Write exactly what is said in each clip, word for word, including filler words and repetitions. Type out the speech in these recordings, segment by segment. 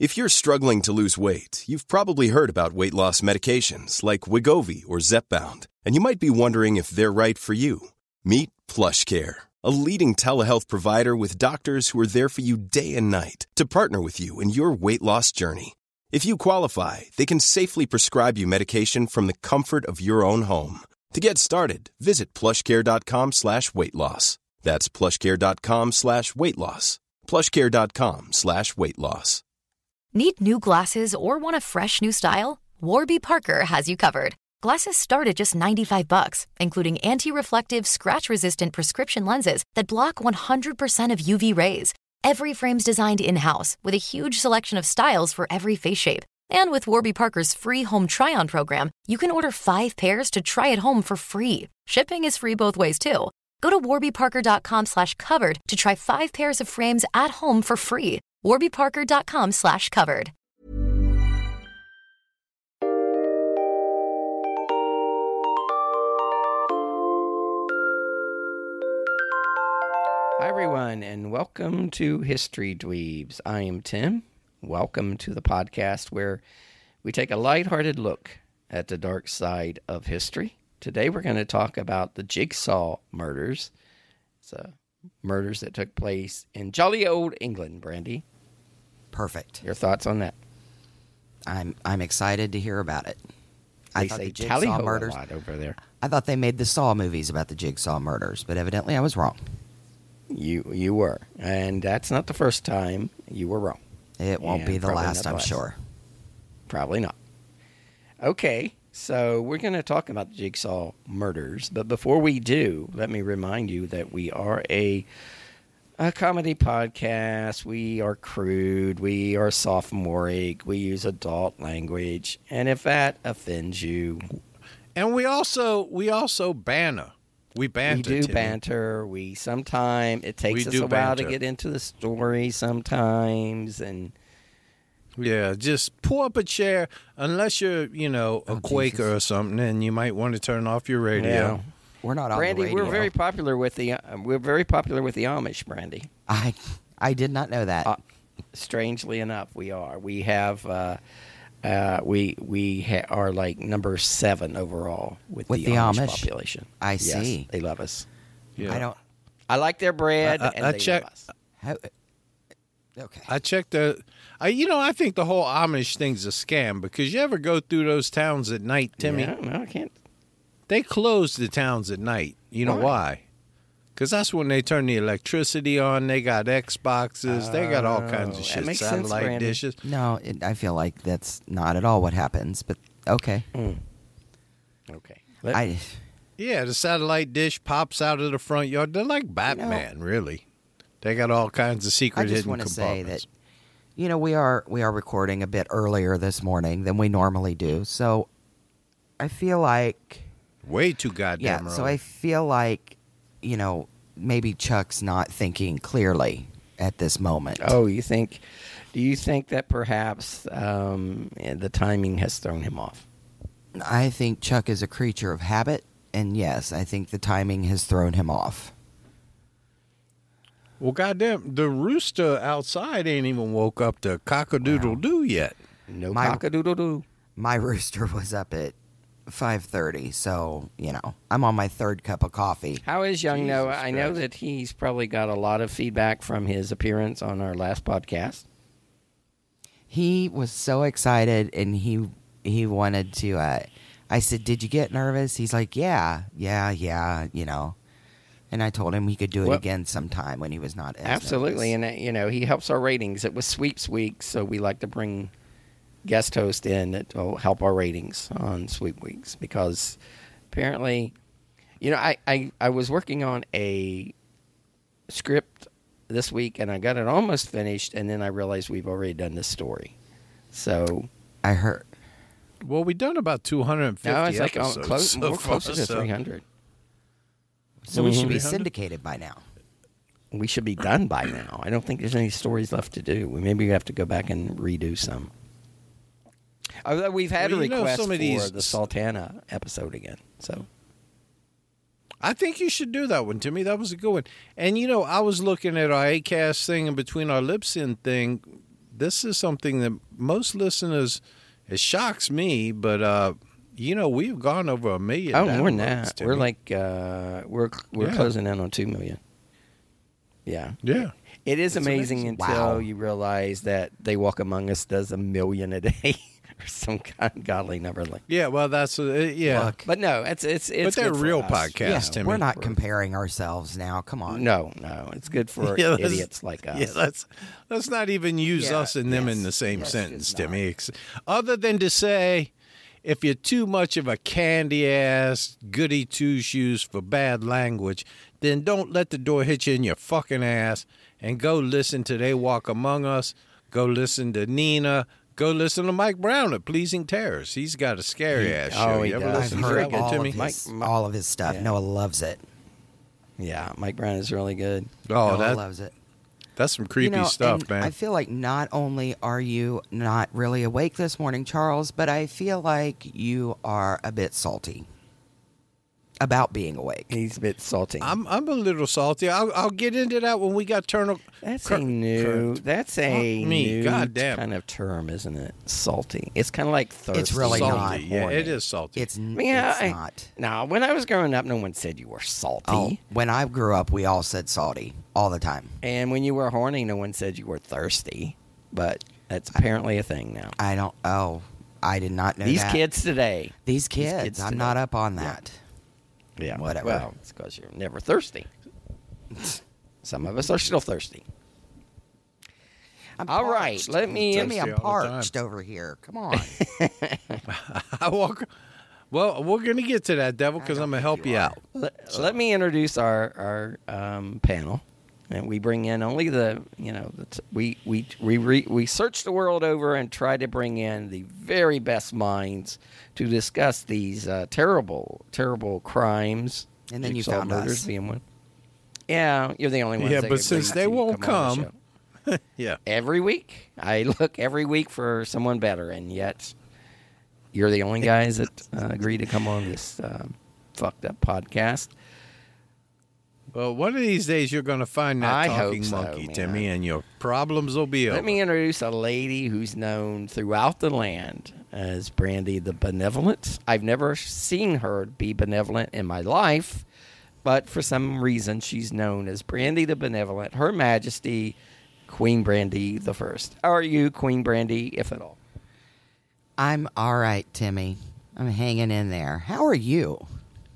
If you're struggling to lose weight, you've probably heard about weight loss medications like Wegovy or Zepbound, and you might be wondering if they're right for you. Meet PlushCare, a leading telehealth provider with doctors who are there for you day and night to partner with you in your weight loss journey. If you qualify, they can safely prescribe you medication from the comfort of your own home. To get started, visit plushcare.com slash weight loss. That's plushcare.com slash weight loss. plushcare.com slash weight loss. Need new glasses or want a fresh new style? Warby Parker has you covered. Glasses start at just ninety-five bucks, including anti-reflective, scratch-resistant prescription lenses that block one hundred percent of U V rays. Every frame's designed in-house with a huge selection of styles for every face shape. And with Warby Parker's free home try-on program, you can order five pairs to try at home for free. Shipping is free both ways, too. Go to warbyparker.com slash covered to try five pairs of frames at home for free. warbyparker.com slash covered. Hi, everyone, and welcome to History Dweebs. I am Tim. Welcome to the podcast where we take a lighthearted look at the dark side of history. Today we're going to talk about the Jigsaw murders. It's uh, murders that took place in jolly old England, Brandy. Perfect. Your thoughts on that? I'm I'm excited to hear about it. They I thought say the tally Jigsaw ho murders. a lot over there. I thought they made the Saw movies about the Jigsaw murders, but evidently I was wrong. You you were, and that's not the first time you were wrong. It won't And be the probably last, not the I'm last. sure. Probably not. Okay, so we're going to talk about the Jigsaw murders, but before we do, let me remind you that we are a a comedy podcast. We are crude. We are sophomoric. We use adult language, and if that offends you, And we also we also banter. We banter. we do Timmy. banter. We sometimes it takes We us do a while to banter. get into the story sometimes, and Yeah, just pull up a chair. Unless you're, you know, a Oh, Quaker Jesus. or something, and you might want to turn off your radio. Yeah. We're not on Brandy, the radio. we're very popular with the uh, we're very popular with the Amish, Brandy. I I did not know that. Uh, strangely enough, we are. We have uh, uh, we we ha- are like number seven overall with, With the, the Amish, Amish? population. I Yes, see. they love us. Yeah. I don't. I like their bread, I- I- and I they check- love us. How, okay. I checked the. I, you know, I think the whole Amish thing's a scam because you ever go through those towns at night, Timmy? Yeah, no, I can't. They close the towns at night. You know Why? why? Because that's when they turn the electricity on. They got Xboxes. they got all kinds Oh, of that shit. makes sense, Satellite Brandon. dishes. No, it, I feel like that's not at all what happens. But okay. Mm. Okay. Let- I Yeah, the satellite dish pops out of the front yard. They're like Batman, really. They got all kinds of secret I just hidden want to say compartments. that you know we are we are recording a bit earlier this morning than we normally do. So I feel like Way too goddamn yeah. early. So I feel like you know maybe Chuck's not thinking clearly at this moment. oh, you think? Do you think that perhaps um, the timing has thrown him off? I think Chuck is a creature of habit, and yes, I think the timing has thrown him off. Well, goddamn, the rooster outside ain't even woke up to cock-a-doodle-doo yet. No My- cock-a-doodle-doo. My rooster was up at five thirty, so you know I'm on my third cup of coffee. How is young Jesus Noah? I know Christ. that he's probably got a lot of feedback from his appearance on our last podcast. He was so excited, and he he wanted to. Uh, I said, "Did you get nervous?" He's like, "Yeah, yeah, yeah," you know. And I told him he could do it Well- again sometime when he was not as Absolutely, nervous. and uh, you know he helps our ratings. It was sweeps week, so we like to bring guest host in that will help our ratings on sweep weeks because apparently, you know, I, I, I was working on a script this week and I got it almost finished, and then I realized we've already done this story. So I heard. Well, we've done about two hundred fifty now it's like uh, episodes close, so more far, closer to so- three hundred. So we should be Mhm. syndicated by now. We should be done by now. I don't think there's any stories left to do. We maybe have to go back and redo some. Although we've had Well, a you know, request some for of these- the Sultana episode again. So I think you should do that one, Timmy. That was a good one. And, you know, I was looking at our A C A S thing and between our lip sync thing, this is something that most listeners, it shocks me, but uh, you know, we've gone over a million. Oh, more than downloads, that. Timmy. We're like uh, we're we're Yeah. closing in on two million. Yeah. yeah. It is It's amazing, amazing. until Wow. you realize that They Walk Among Us does a million a day or some kind of godly number like. Yeah, well, that's uh, yeah. Look, But no, it's it's it's. But they're good for real us. podcasts, Yeah. Timmy. we're not comparing ourselves now. Come on. No, no, it's good for Yeah, let's- idiots like us. Yeah, let's let's not even use Yeah, us and them in yes, the same yes, sentence, it's not. Timmy. Ex- Other than to say, if you're too much of a candy ass goody two shoes for bad language, then don't let the door hit you in your fucking ass and go listen to They Walk Among Us. Go listen to Nina. Go listen to Mike Brown at Pleasing Terrors. He's got a scary ass show. oh, he you ever does. I've listen to heard that one, all Timmy? of, his, Mike- all of his stuff. Yeah. Noah loves it. Yeah, Mike Brown is really good. Oh, Noah that loves it. that's some creepy You know, stuff, and man. I feel like not only are you not really awake this morning, Charles, but I feel like you are a bit salty about being awake. He's a bit salty. I'm I'm a little salty. I'll I'll get into that when we got Turner. That's Cur- a new. Cur- That's a Fuck me, new goddamn. kind of term, isn't it? Salty. It's kind of like thirsty. really salty. not. Yeah, horny. it is salty. It's, n- Yeah, it's I- not. Now, when I was growing up, no one said you were salty. Oh, when I grew up, we all said salty all the time. And when you were horny, no one said you were thirsty. But that's apparently a thing now. I don't. Oh, I did not know These that. kids today. These kids. kids I'm today. not up on that. Yeah. Whatever. Well, it's because you're never thirsty. Some of us are still thirsty. I'm All right, parched. let me- Timmy, I'm Thirsty all the time. parched over here. Come on. I walk. Well, we're gonna get to that, Devil, because I I'm don't gonna help think you you are. out. Let, let me introduce our our um, panel, and we bring in only the you know the t- we we we re, we search the world over and try to bring in the very best minds to discuss these uh, terrible terrible crimes. And then you Jigsaw found murders us. being one. Yeah, you're the only one. Yeah, but since they won't come, Yeah. every week, I look every week for someone better, and yet you're the only guys that uh, agree to come on this um, fucked up podcast. Well, one of these days you're gonna find that I hope talking so, monkey, man. Timmy, and your problems will be over. Let me introduce a lady who's known throughout the land as Brandy the Benevolent. I've never seen her be benevolent in my life, but for some reason she's known as Brandy the Benevolent, Her Majesty Queen Brandy the First. How are you, Queen Brandy, if at all? I'm all right, Timmy. I'm hanging in there. How are you?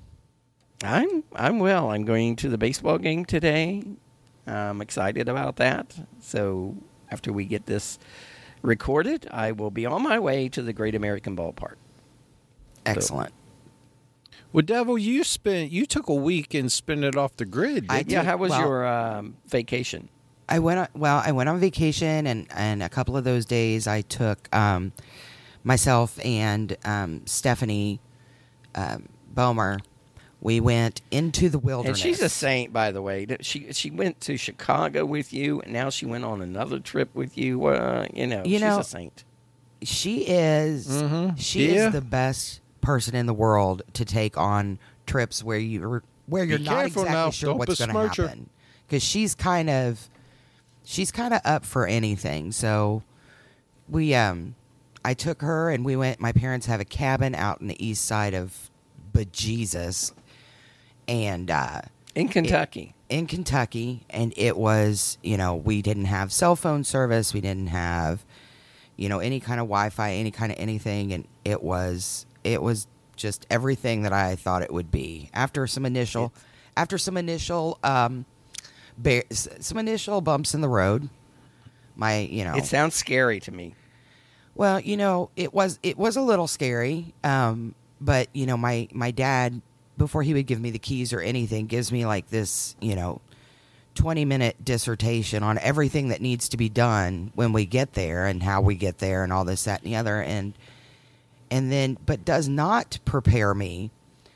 I'm I'm well. I'm going to the baseball game today. I'm excited about that. So after we get this recorded, I will be on my way to the Great American Ballpark. Excellent. Well, Devil, you spent you took a week and spent it off the grid. I Didn't Yeah, you? how was well- your um, vacation? I went on, well. I went on vacation, and, and a couple of those days I took um, myself and um, Stephanie um, Bomer. We went into the And wilderness. she's a saint, by the way. She she went to Chicago with you, and now she went on another trip with you. Uh, you know, You she's know, a saint. She is. Mhm. She Yeah. is the best person in the world to take on trips where you where you're Be not careful exactly now. sure Don't what's going to besmirch her. happen. Because she's kind of she's kind of up for anything. So we um I took her and we went. My parents have a cabin out in the east side of bejesus, and uh, In Kentucky. in Kentucky, and it was, you know, we didn't have cell phone service, we didn't have, you know, any kind of Wi-Fi, any kind of anything, and it was it was just everything that I thought it would be. After some initial, after some initial, um, bear, some initial bumps in the road, my, you know, It sounds scary to me. well, you know, it was it was a little scary, um, but you know, my my dad, before he would give me the keys or anything, gives me like this, you know, twenty minute dissertation on everything that needs to be done when we get there and how we get there and all this, that, and the other, and and then but does not prepare me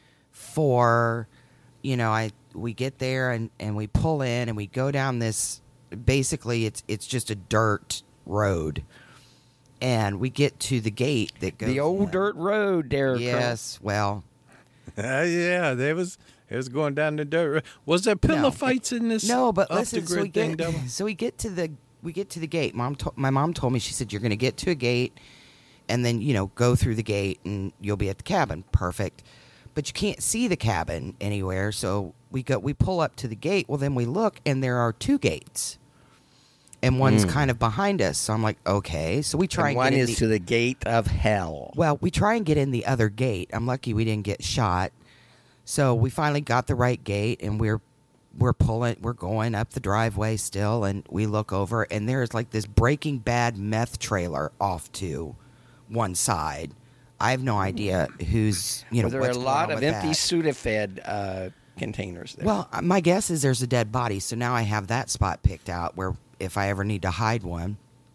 for, you know, I we get there and, and we pull in and we go down this, basically it's it's just a dirt road. And we get to the gate that goes The old in. dirt road, Derek. Yes, well, Uh, yeah, there was it was going down the dirt. Was there pillow No. fights in this? no, but off listen. the So we grid thing, get Devil? so we get to the we get to the gate. Mom, to- my mom told me, she said, you're going to get to a gate and then, you know, go through the gate and you'll be at the cabin. Perfect. But you can't see the cabin anywhere. So we go, we pull up to the gate. Well, then we look and there are two gates. And one's mm. kind of behind us. So I'm like, okay. So we try and, and one get in is the, to the gate of hell. Well, we try and get in the other gate. I'm lucky we didn't get shot. So we finally got the right gate, and we're we're pulling, we're going up the driveway still, and we look over, and there's like this Breaking Bad meth trailer off to one side. I have no idea who's, you know, well, there what's are a lot going on of with empty that. Sudafed uh, containers there. Well, my guess is there's a dead body, so now I have that spot picked out where if I ever need to hide one.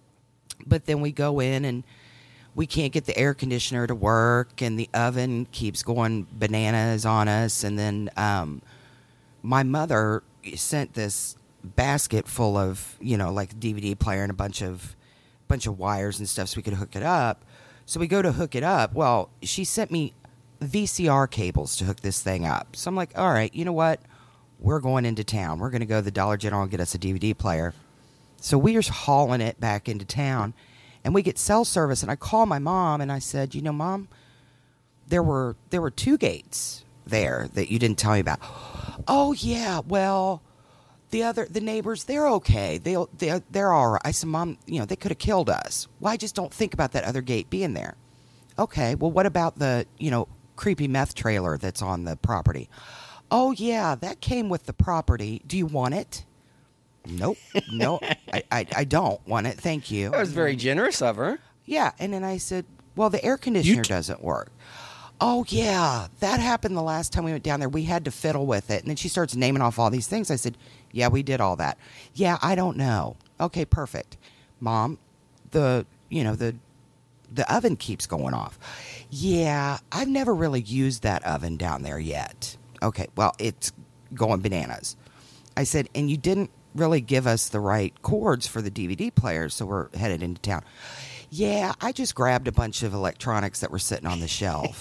But then we go in, and we can't get the air conditioner to work, and the oven keeps going bananas on us. And then um, my mother sent this basket full of, you know, like D V D player and a bunch of bunch of wires and stuff so we could hook it up. So we go to hook it up. Well, she sent me V C R cables to hook this thing up. So I'm like, all right, you know what? We're going into town. We're going to go to the Dollar General and get us a D V D player. So we are hauling it back into town, and we get cell service. And I call my mom, and I said, you know, Mom, there were there were two gates there that you didn't tell me about. Oh, yeah, well, the other the neighbors, they're okay. They'll, they're, they're all right. I said, Mom, you know, they could have killed us. Well, I just don't think about that other gate being there. Okay, well, what about the, you know, creepy meth trailer that's on the property? Oh, yeah, that came with the property. Do you want it? Nope. No, I, I, I don't want it. Thank you. That was very generous of her. Yeah. And then I said, well, the air conditioner t- doesn't work. Oh, yeah. That happened the last time we went down there. We had to fiddle with it. And then she starts naming off all these things. I said, yeah, we did all that. Yeah, I don't know. Okay, perfect. Mom, the, you know, the, the oven keeps going off. Yeah, I've never really used that oven down there yet. Okay, well, it's going bananas. I said, and you didn't really give us the right cords for the D V D players, so we're headed into town. Yeah, I just grabbed a bunch of electronics that were sitting on the shelf.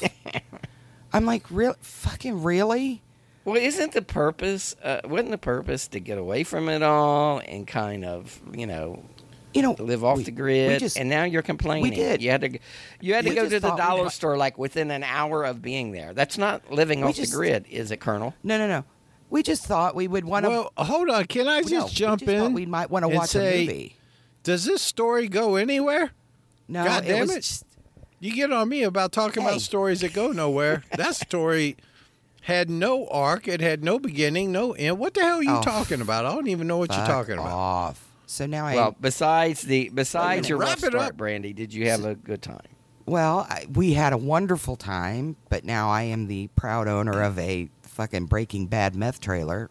I'm like, real, fucking really? Well, isn't the purpose, uh, wasn't the purpose to get away from it all and kind of, you know, you know, live off we, the grid? just, and now you're complaining. We did. You had to, you had to we go to the dollar we, store like within an hour of being there. That's not living off just, the grid, is it, Colonel? No, no, no. We just thought we would want to. Well, hold on. Can I just no, jump we just in? We might want to and watch say, a movie. Does this story go anywhere? No, God it damn was it. Just, you get on me about talking hey. about stories that go nowhere. That story had no arc. It had no beginning, no end. What the hell are you oh, talking about? I don't even know what you're talking about. Off. So now I. Well, besides the besides Wait, your wrap rough it start, up. Brandy, did you have a good time? Well, I, we had a wonderful time, but now I am the proud owner of a fucking Breaking Bad meth trailer,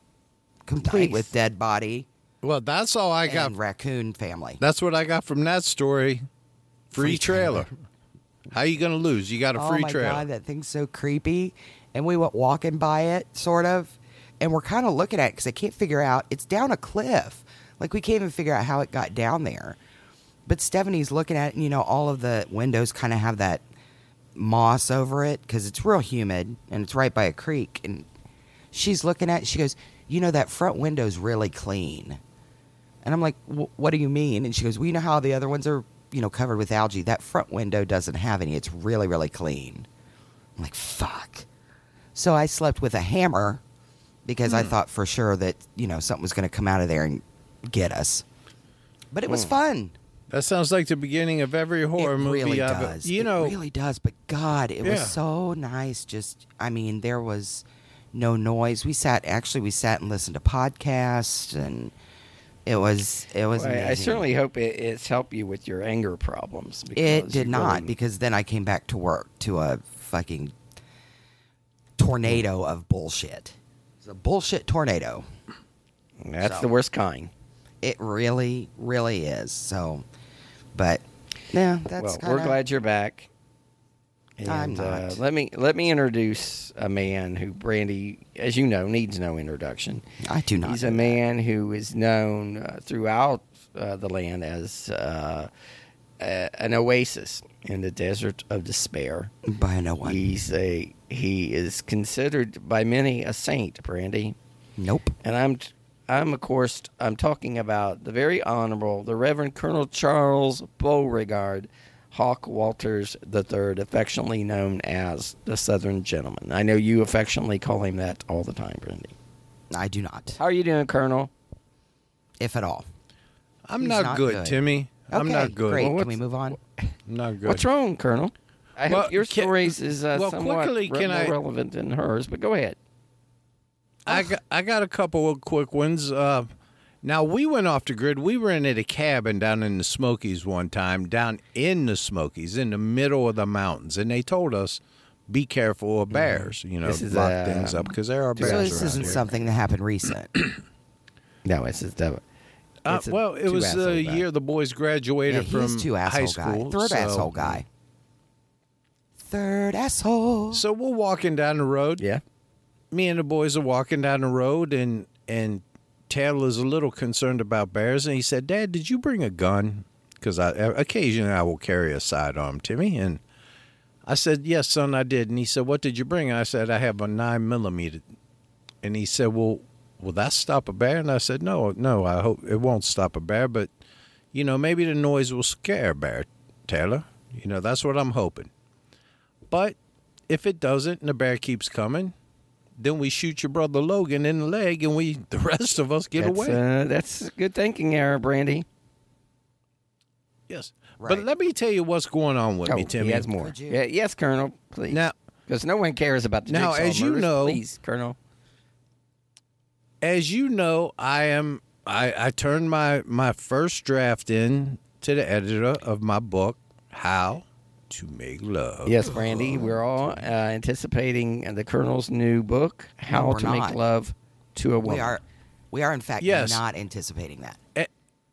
complete Nice. with dead body Well, that's all I got. and raccoon family. That's what I got from that story. Free, Free trailer. trailer. How you going to lose? You got a free oh my trailer. god, that thing's so creepy. And we went walking by it, sort of, and we're kind of looking at it because I can't figure out. It's down a cliff. Like, we can't even figure out how it got down there. But Stephanie's looking at it, and, you know, all of the windows kind of have that moss over it because it's real humid, and it's right by a creek. And she's looking at it, she goes, you know, that front window's really clean. And I'm like, what do you mean? And she goes, well, you know how the other ones are, you know, covered with algae? That front window doesn't have any. It's really, really clean. I'm like, fuck. So I slept with a hammer because Hmm. I thought for sure that, you know, something was going to come out of there and get us. But it was Hmm. fun. That sounds like the beginning of every horror it movie really I've does. You it know, really does. But God, it Yeah. was so nice. Just, I mean, there was no noise. We sat, actually, we sat and listened to podcasts, and it was, it was Well, I- I amazing. certainly hope it, it's helped you with your anger problems. It because did you not, really- because then I came back to work to a fucking tornado of bullshit. It's a bullshit tornado. That's so. the worst kind. It really, really is. So, but yeah, that's Well, kinda, we're glad you're back. And, I'm Uh, not. let me let me introduce a man who Brandy, as you know, needs no introduction. I do not. He's do a that. man who is known uh, throughout uh, the land as uh, a, an oasis in the desert of despair. by no one. He's a he is considered by many a saint, Brandy. Nope. And I'm I'm, of course, I'm talking about the very Honorable, the Reverend Colonel Charles Beauregard Hawk Walters the third, affectionately known as the Southern Gentleman. I know you affectionately call him that all the time, Brandy. I do not, How are you doing, Colonel? if at all. I'm He's not, not good, good. Timmy. I'm Okay, not good. Great. Well, Can what's- we move on? I'm not good. What's wrong, Colonel? I Well, hope your can- stories is uh, well, somewhat quickly, re- can more I- relevant than hers, but go ahead. I got, I got a couple of quick ones. Uh, now, we went off the grid. We were in at a cabin down in the Smokies one time, down in the Smokies, in the middle of the mountains. And they told us, be careful of bears, you know, This is, lock uh, things up because there are so bears So this around isn't here. something that happened recent. No, it's just uh, Uh, it's a well, it two was asshole the guy. year the boys Yeah, graduated he's from two asshole high school. guy. Third so, asshole guy. Third asshole. So we're walking down the road. Yeah. Me and the boys are walking down the road, and and Taylor's a little concerned about bears, and he said, "Dad, did you bring a gun?" Because I occasionally I will carry a sidearm, Timmy, and I said, "Yes, son, I did." And he said, "What did you bring?" I said, "I have a nine millimeter." And he said, "Well, will that stop a bear?" And I said, "No, no, I hope it won't stop a bear, but you know, maybe the noise will scare a bear, Taylor. You know, that's what I'm hoping. But if it doesn't, and the bear keeps coming." Then we shoot your brother Logan in the leg, and we the rest of us get that's, away. Uh, that's good thinking there, Brandy. Yes, Right. but let me tell you what's going on with Oh, me, Timmy. he has more. Could you- Yeah, yes, Colonel, please. Now, Because no one cares about the Now, jigsaw as you murders. know- Please, Colonel. as you know, I am. I, I turned my my first draft in to the editor of my book, How to Make Love. Yes, Brandy, we're all uh, anticipating the Colonel's new book, How we're to not. Make Love to a Woman. We are, we are in fact Yes. not anticipating that.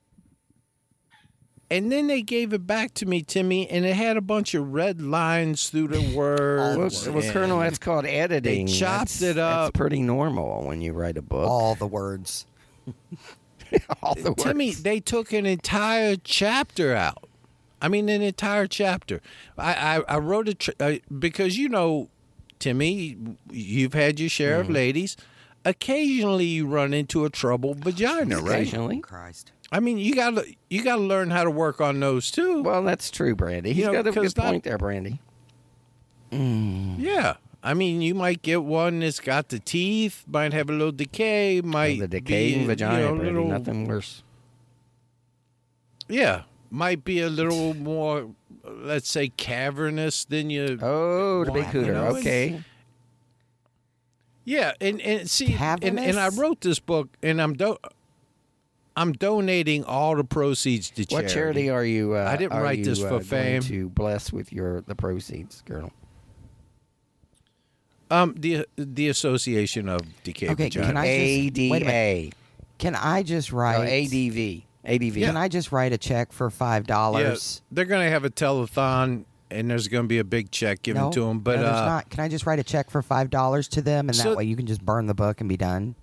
And then they gave it back to me, Timmy, and it had a bunch of red lines through the Well, words. well, Colonel, and- that's called editing. chopped That's- it up. That's pretty normal when you write a book. All the words. All the words. Timmy, they took an entire chapter out. I mean, an entire chapter. I I, I wrote a tr- uh, because you know, Timmy, you've had your share Mm-hmm. of ladies. Occasionally, you run into a troubled vagina, right? Occasionally. Christ. I mean, you got to you got to learn how to work on those too. Well, that's true, Brandy. He's You know, got a because good not- point there, Brandy. Yeah. I mean, you might get one that's got the teeth, might have a little decay, might the decaying be, vagina, you know, Brandy, little, nothing worse. Yeah, might be a little more, let's say, cavernous than you. Oh, the big You hooter. know, it's- Okay. Yeah, and and see, and, and I Cavernous? wrote this book, and I'm do, I'm donating all the proceeds to charity. What charity are you? Uh, I didn't are write you, this for uh, going fame. To bless with your the proceeds, Colonel. Um, the the Association of Decayed Okay, Vagina. can I just- A D wait a A. Can I just write? No, A D V. A D V. Can I just write a check for five yeah, dollars? they're going to have a telethon, and there's going to be a big check given no, to them. But no, there's uh, not. Can I just write a check for five dollars to them, and So- that way you can just burn the book and be done?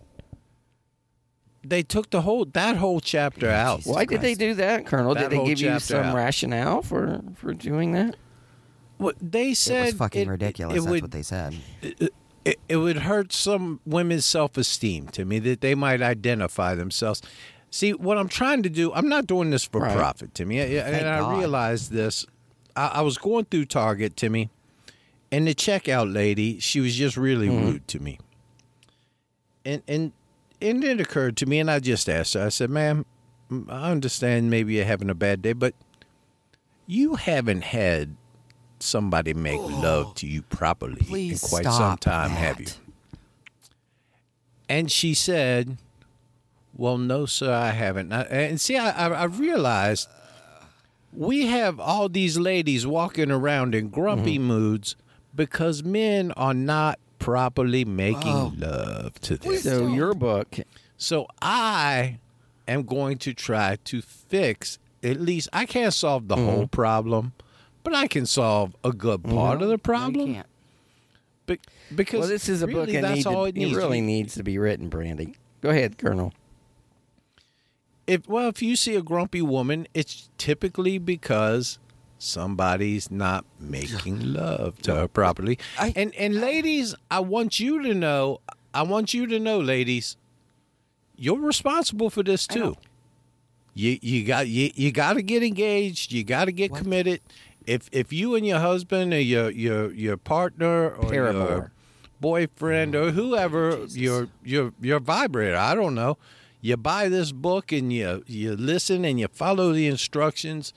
they took the whole that whole chapter out. Jesus. Why did they Christ. do that, Colonel? That did they whole give you chapter some out. rationale for for doing that? What they It said was fucking it- ridiculous. It, That's would what they said. it, it would hurt some women's self-esteem to me that they might identify themselves. See, what I'm trying to do, I'm not doing this for Right. profit, Timmy. I- Thank and I God. realized this. I, I was going through Target, Timmy, and the checkout lady, she was just really Mm-hmm. rude to me. And and and it occurred to me, and I just asked her. I said, "Ma'am, I understand maybe you're having a bad day, but you haven't had somebody make love to you properly Please in quite stop some time, that. have you?" And she said, "Well, no, sir, I haven't." I, and see, I, I, I realized we have all these ladies walking around in grumpy Mm-hmm. moods because men are not properly making Oh. love to them. So your book, So I am going to try to fix, at least, I can't solve the Mm-hmm. whole problem, but I can solve a good part of the No, you problem. can't. Be- because well, this is a book really, that that's needs all to, it needs. it really You- needs to be written, Brandy. Go ahead, Colonel. If well, if you see a grumpy woman, it's typically because somebody's not making love to her properly. I- and and ladies, I want you to know, I want you to know, ladies, you're responsible for this too. You you got you, you got to get engaged. You got to get What? committed. If if you and your husband or your your your partner or Paramour. your boyfriend or whoever your your your vibrator, I don't know, you buy this book and you you listen and you follow the instructions,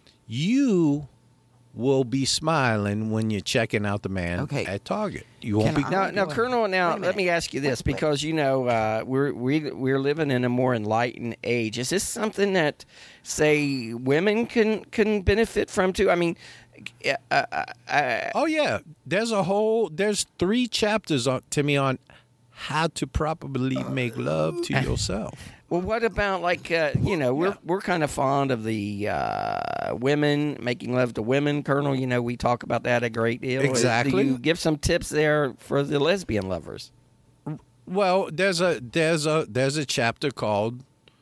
you will be smiling when you're checking out the man Okay. at Target. You won't Can be. I- Now, Wait now, a Colonel. Now, minute. let me ask you this, Wait, wait. because you know uh, we're we we're living in a more enlightened age. Is this something that, say, women can can benefit from too? I mean, uh, uh, uh, Oh yeah, there's a whole there's three chapters on Timmy on how to properly make love to yourself. well, what about like uh, you know we're we're kind of fond of the uh, women making love to women, Colonel. You know we talk about that a great deal. Exactly. Do you give some tips there for the lesbian lovers? Well, there's a there's a there's a chapter called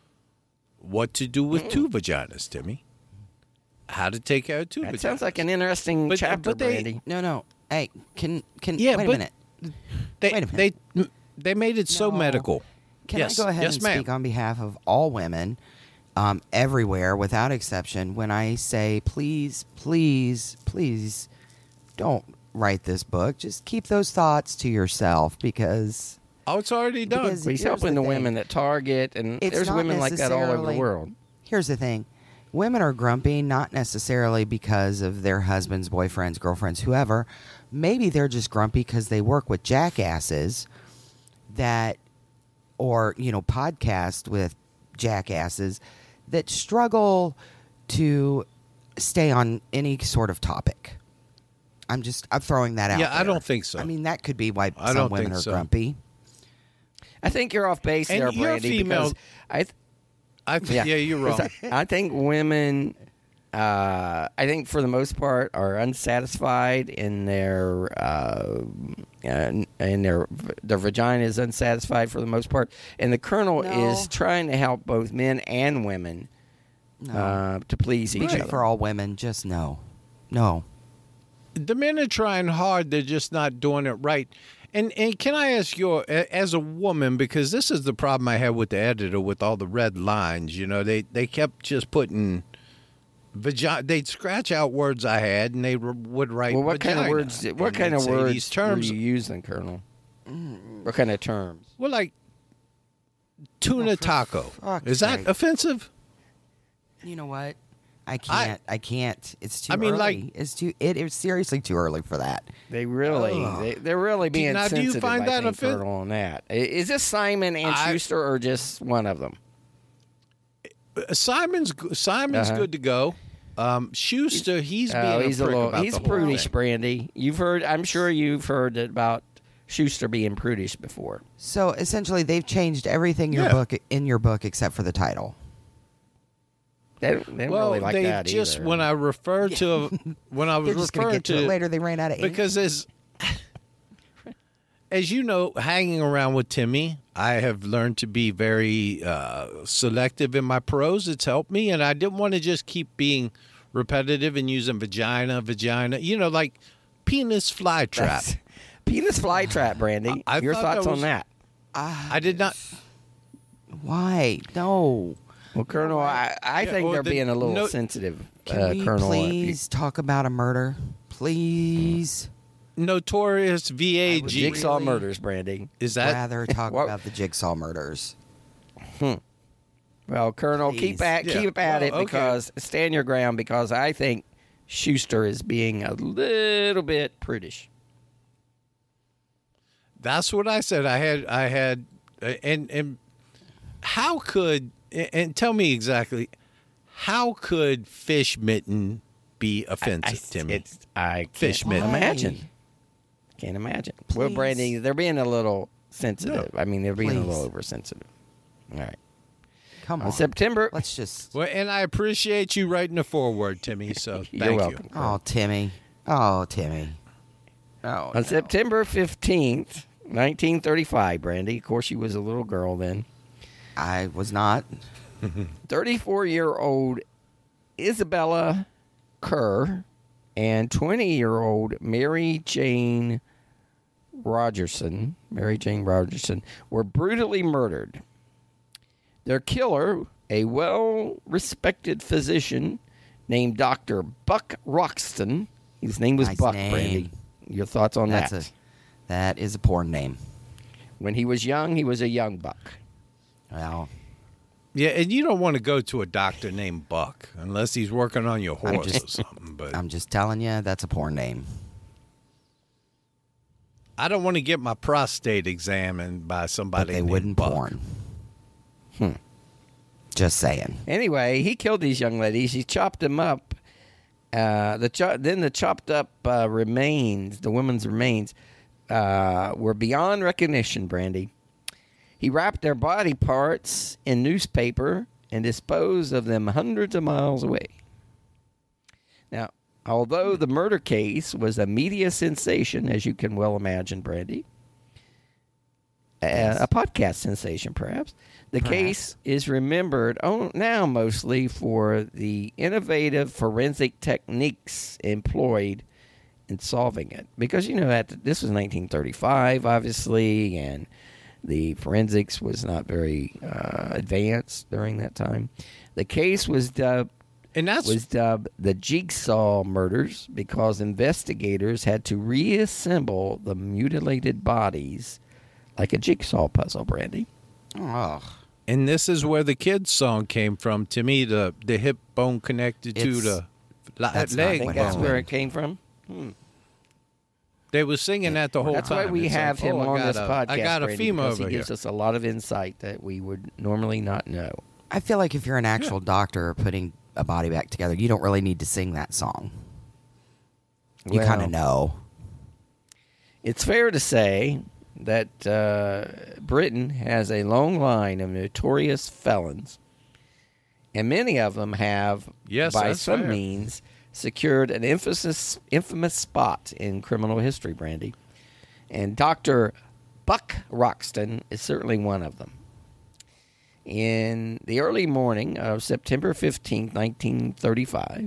"What to Do with Two Vaginas," Timmy. How to take care of two That vaginas. sounds like an interesting But- chapter, but they- Brandy. No, no. Hey, can can Yeah, wait but- a minute. they, wait a minute. They they made it so No. medical. Can yes. I go ahead yes, and ma'am. speak on behalf of all women, um, everywhere without exception, when I say, please, please, please, don't write this book. Just keep those thoughts to yourself because Oh, it's already done. Because- He's here's helping the the, thing. women at Target, and It's there's not women like that all over the necessarily- world. here's the thing. Women are grumpy not necessarily because of their husbands, boyfriends, girlfriends, whoever. Maybe they're just grumpy because they work with jackasses that, or, you know, podcast with jackasses that struggle to stay on any sort of topic. I'm just, I'm throwing that out Yeah, I there. don't think so. I mean, that could be why I some don't women think are so. grumpy. I think you're off base And there, you're Brandy. female. Because I, th- I th- yeah. you're wrong. I think women, uh, I think for the most part, are unsatisfied in their uh, in their their vagina is unsatisfied for the most part, and the Colonel No. is trying to help both men and women No. uh, to please each Speaking other. for all women, just no. No. The men are trying hard. They're just not doing it right. And and can I ask you, a- as a woman, because this is the problem I had with the editor with all the red lines. You know, they, they kept just putting vagina. They'd scratch out words I had, and they r- would write. Well, what kind of vagina. words? What And kind they'd of say words These terms. were you using, Colonel? What kind of terms? Well, like tuna Oh, for taco. fuck's Is that sake. offensive? You know what? I can't. I, can't. It's too I mean, early. like- it's too. It is seriously too early for that. They really, Ugh. they, they're really Do- being now, do you sensitive. find I that think, offen- Colonel, on that. I- Is this Simon and I- Schuster, or just one of them? Uh, Simon's g- Simon's Uh-huh. good to go. Um, Schuster, he's being Oh, a he's a prick little, about he's the whole prudish, thing. Brandy. You've heard, I'm sure you've heard about Schuster being prudish before. So essentially, they've changed everything your Yeah. book in your book except for the title. They don't, they don't Well, really like they that just either. when I refer to when I was They're just going to referring get to it to later. They ran out of ink. because as as you know, hanging around with Timmy, I have learned to be very uh, selective in my prose. It's helped me, and I didn't want to just keep being repetitive and using vagina, vagina. You know, like penis fly trap. That's- penis flytrap, Brandy. I- I Your thought thoughts that on was- that? I did not. Why? No. Well, Colonel, I, I Yeah, think or they're the- being a little no- sensitive, Can uh, we Colonel. please talk about a murder? Please. Notorious V A would G. Jigsaw really murders, Brandy. Is that rather talk What- about the jigsaw murders. Well, Colonel, Please. keep at Yeah. keep at Well, it okay. because stand your ground because I think Schuster is being a little bit prudish. That's what I said. I had, I had, uh, and and how could and tell me exactly how could fish mitten be offensive, I, Timmy? It's, I Fish can't mitten. imagine. Can't imagine. Well, Please. Brandy, they're being a little sensitive. I mean, they're being a Please. little oversensitive. All right. Come on. On September, Let's just. Well, and I appreciate you writing the foreword, Timmy. So You're thank welcome. you. Oh, Timmy. Oh, Timmy. Oh, on no. September fifteenth, nineteen thirty-five, Brandy. Of course, she was a little girl then. I was not. thirty-four-year-old Isabella Kerr and twenty-year-old Mary Jane Rogerson, Mary Jane Rogerson, were brutally murdered Their killer, a well-respected physician named Doctor Buck Roxton. His name was Nice Buck, name. Brandy. Your thoughts on That's that? a that is a porn name. When he was young, he was a young buck. Well, Yeah, and you don't want to go to a doctor named Buck unless he's working on your I'm horse just- or something. But I'm just telling you, that's a porn name. I don't want to get my prostate examined by But somebody they named wouldn't Buck. porn. Hmm. Just saying. Anyway, he killed these young ladies. He chopped them up. Uh, the cho- then the chopped up uh, remains, the women's remains, uh, were beyond recognition, Brandy. He wrapped their body parts in newspaper and disposed of them hundreds of miles away. Now, although the murder case was a media sensation, as you can well imagine, Brandy, Yes. a, a podcast sensation, perhaps, the Perhaps. case is remembered oh, now mostly for the innovative forensic techniques employed in solving it. Because, you know, that this was nineteen thirty-five, obviously, and the forensics was not very uh, advanced during that time. The case was dubbed And that's was dubbed the Jigsaw Murders because investigators had to reassemble the mutilated bodies like a jigsaw puzzle, Brandy. Oh, and this is where the kids song came from. To me, the the hip bone connected to It's- the la- that's not I leg think what that's bone. where it came from. They were singing that the whole That's time. why we It's have like, him oh, I on got this a- podcast, I got a Brandy, female because over he here. gives us a lot of insight that we would normally not know. I feel like if you're an actual doctor putting a body back together, you don't really need to sing that song. You Well, kind of know. It's fair to say that uh, Britain has a long line of notorious felons, and many of them have, Yes, by that's some fair. means, secured an infamous, infamous spot in criminal history, Brandy. And Doctor Buck Roxton is certainly one of them. In the early morning of September fifteenth, nineteen thirty-five,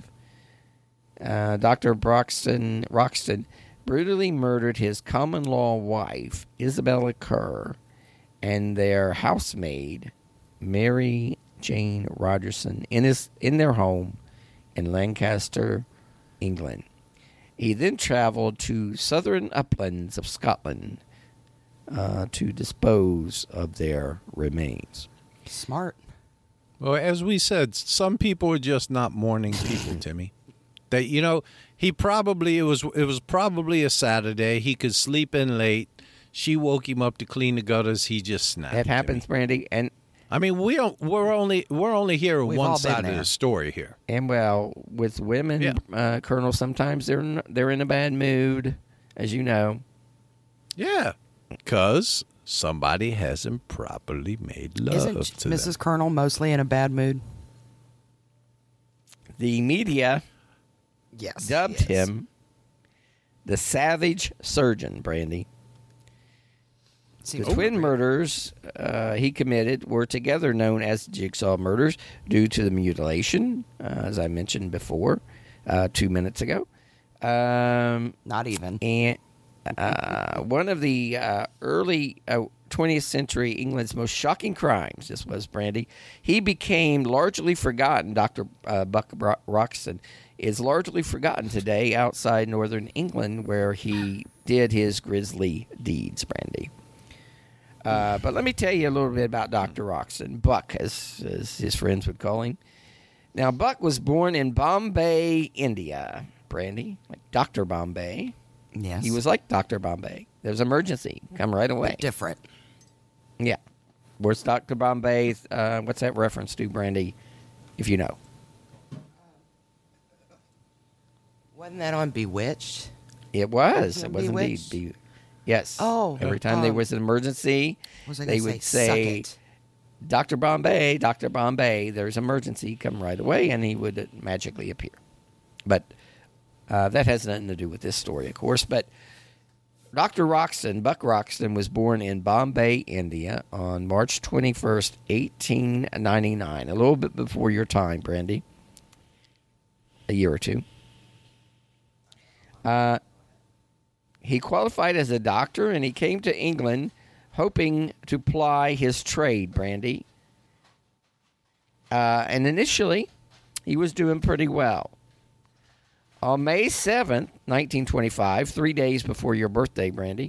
uh, Doctor Broxton, Roxton brutally murdered his common-law wife, Isabella Kerr, and their housemaid, Mary Jane Rogerson, in, his, in their home in Lancaster, England. He then traveled to southern uplands of Scotland uh, to dispose of their remains. Smart. Well, as we said, some people are just not morning people, Timmy. They, you know, he probably it was it was probably a Saturday. He could sleep in late. She woke him up to clean the gutters. He just snapped. That happens, Timmy. Brandy, and I mean, we don't. We're only we're only hearing We've one all been side of there. the story here. and well, with women, Yeah. uh, Colonel, sometimes they're n- they're in a bad mood, as you know. Yeah, because somebody hasn't properly made love Isn't to Missus them. Colonel mostly in a bad mood? The media Yes. dubbed him the Savage Surgeon, Brandy. The twin murders uh, he committed were together known as jigsaw murders due to the mutilation, uh, as I mentioned before, uh, two minutes ago. Um, Not even. and uh, one of the uh, early uh, twentieth century England's most shocking crimes, this was, Brandy. He became largely forgotten, Doctor Uh, Buck Ro- Roxton is largely forgotten today outside northern England where he did his grisly deeds, Brandy. Uh, but let me tell you a little bit about Doctor Roxton, Buck, as, as his friends would call him. Now, Buck was born in Bombay, India, Brandy, like Doctor Bombay. Yes. He was like Doctor Bombay. There's emergency. Come right away. But different. Yeah. Where's Doctor Bombay? Uh, what's that reference to, Brandy, if you know? Wasn't that on Bewitched? It was. Yeah, It was indeed. Bewitched. Be, yes. Oh, Every time there um, was an emergency, What was I they gonna would say? say, Suck it. Doctor Bombay, Doctor Bombay, there's emergency. Come right away. And he would magically appear. But uh, that has nothing to do with this story, of course. But Doctor Roxton, Buck Roxton, was born in Bombay, India on March twenty-first, eighteen ninety-nine. A little bit before your time, Brandy. A year or two. Uh, he qualified as a doctor, and he came to England hoping to ply his trade, Brandy. Uh, and initially, he was doing pretty well. On May seventh, nineteen twenty-five, three days before your birthday, Brandy,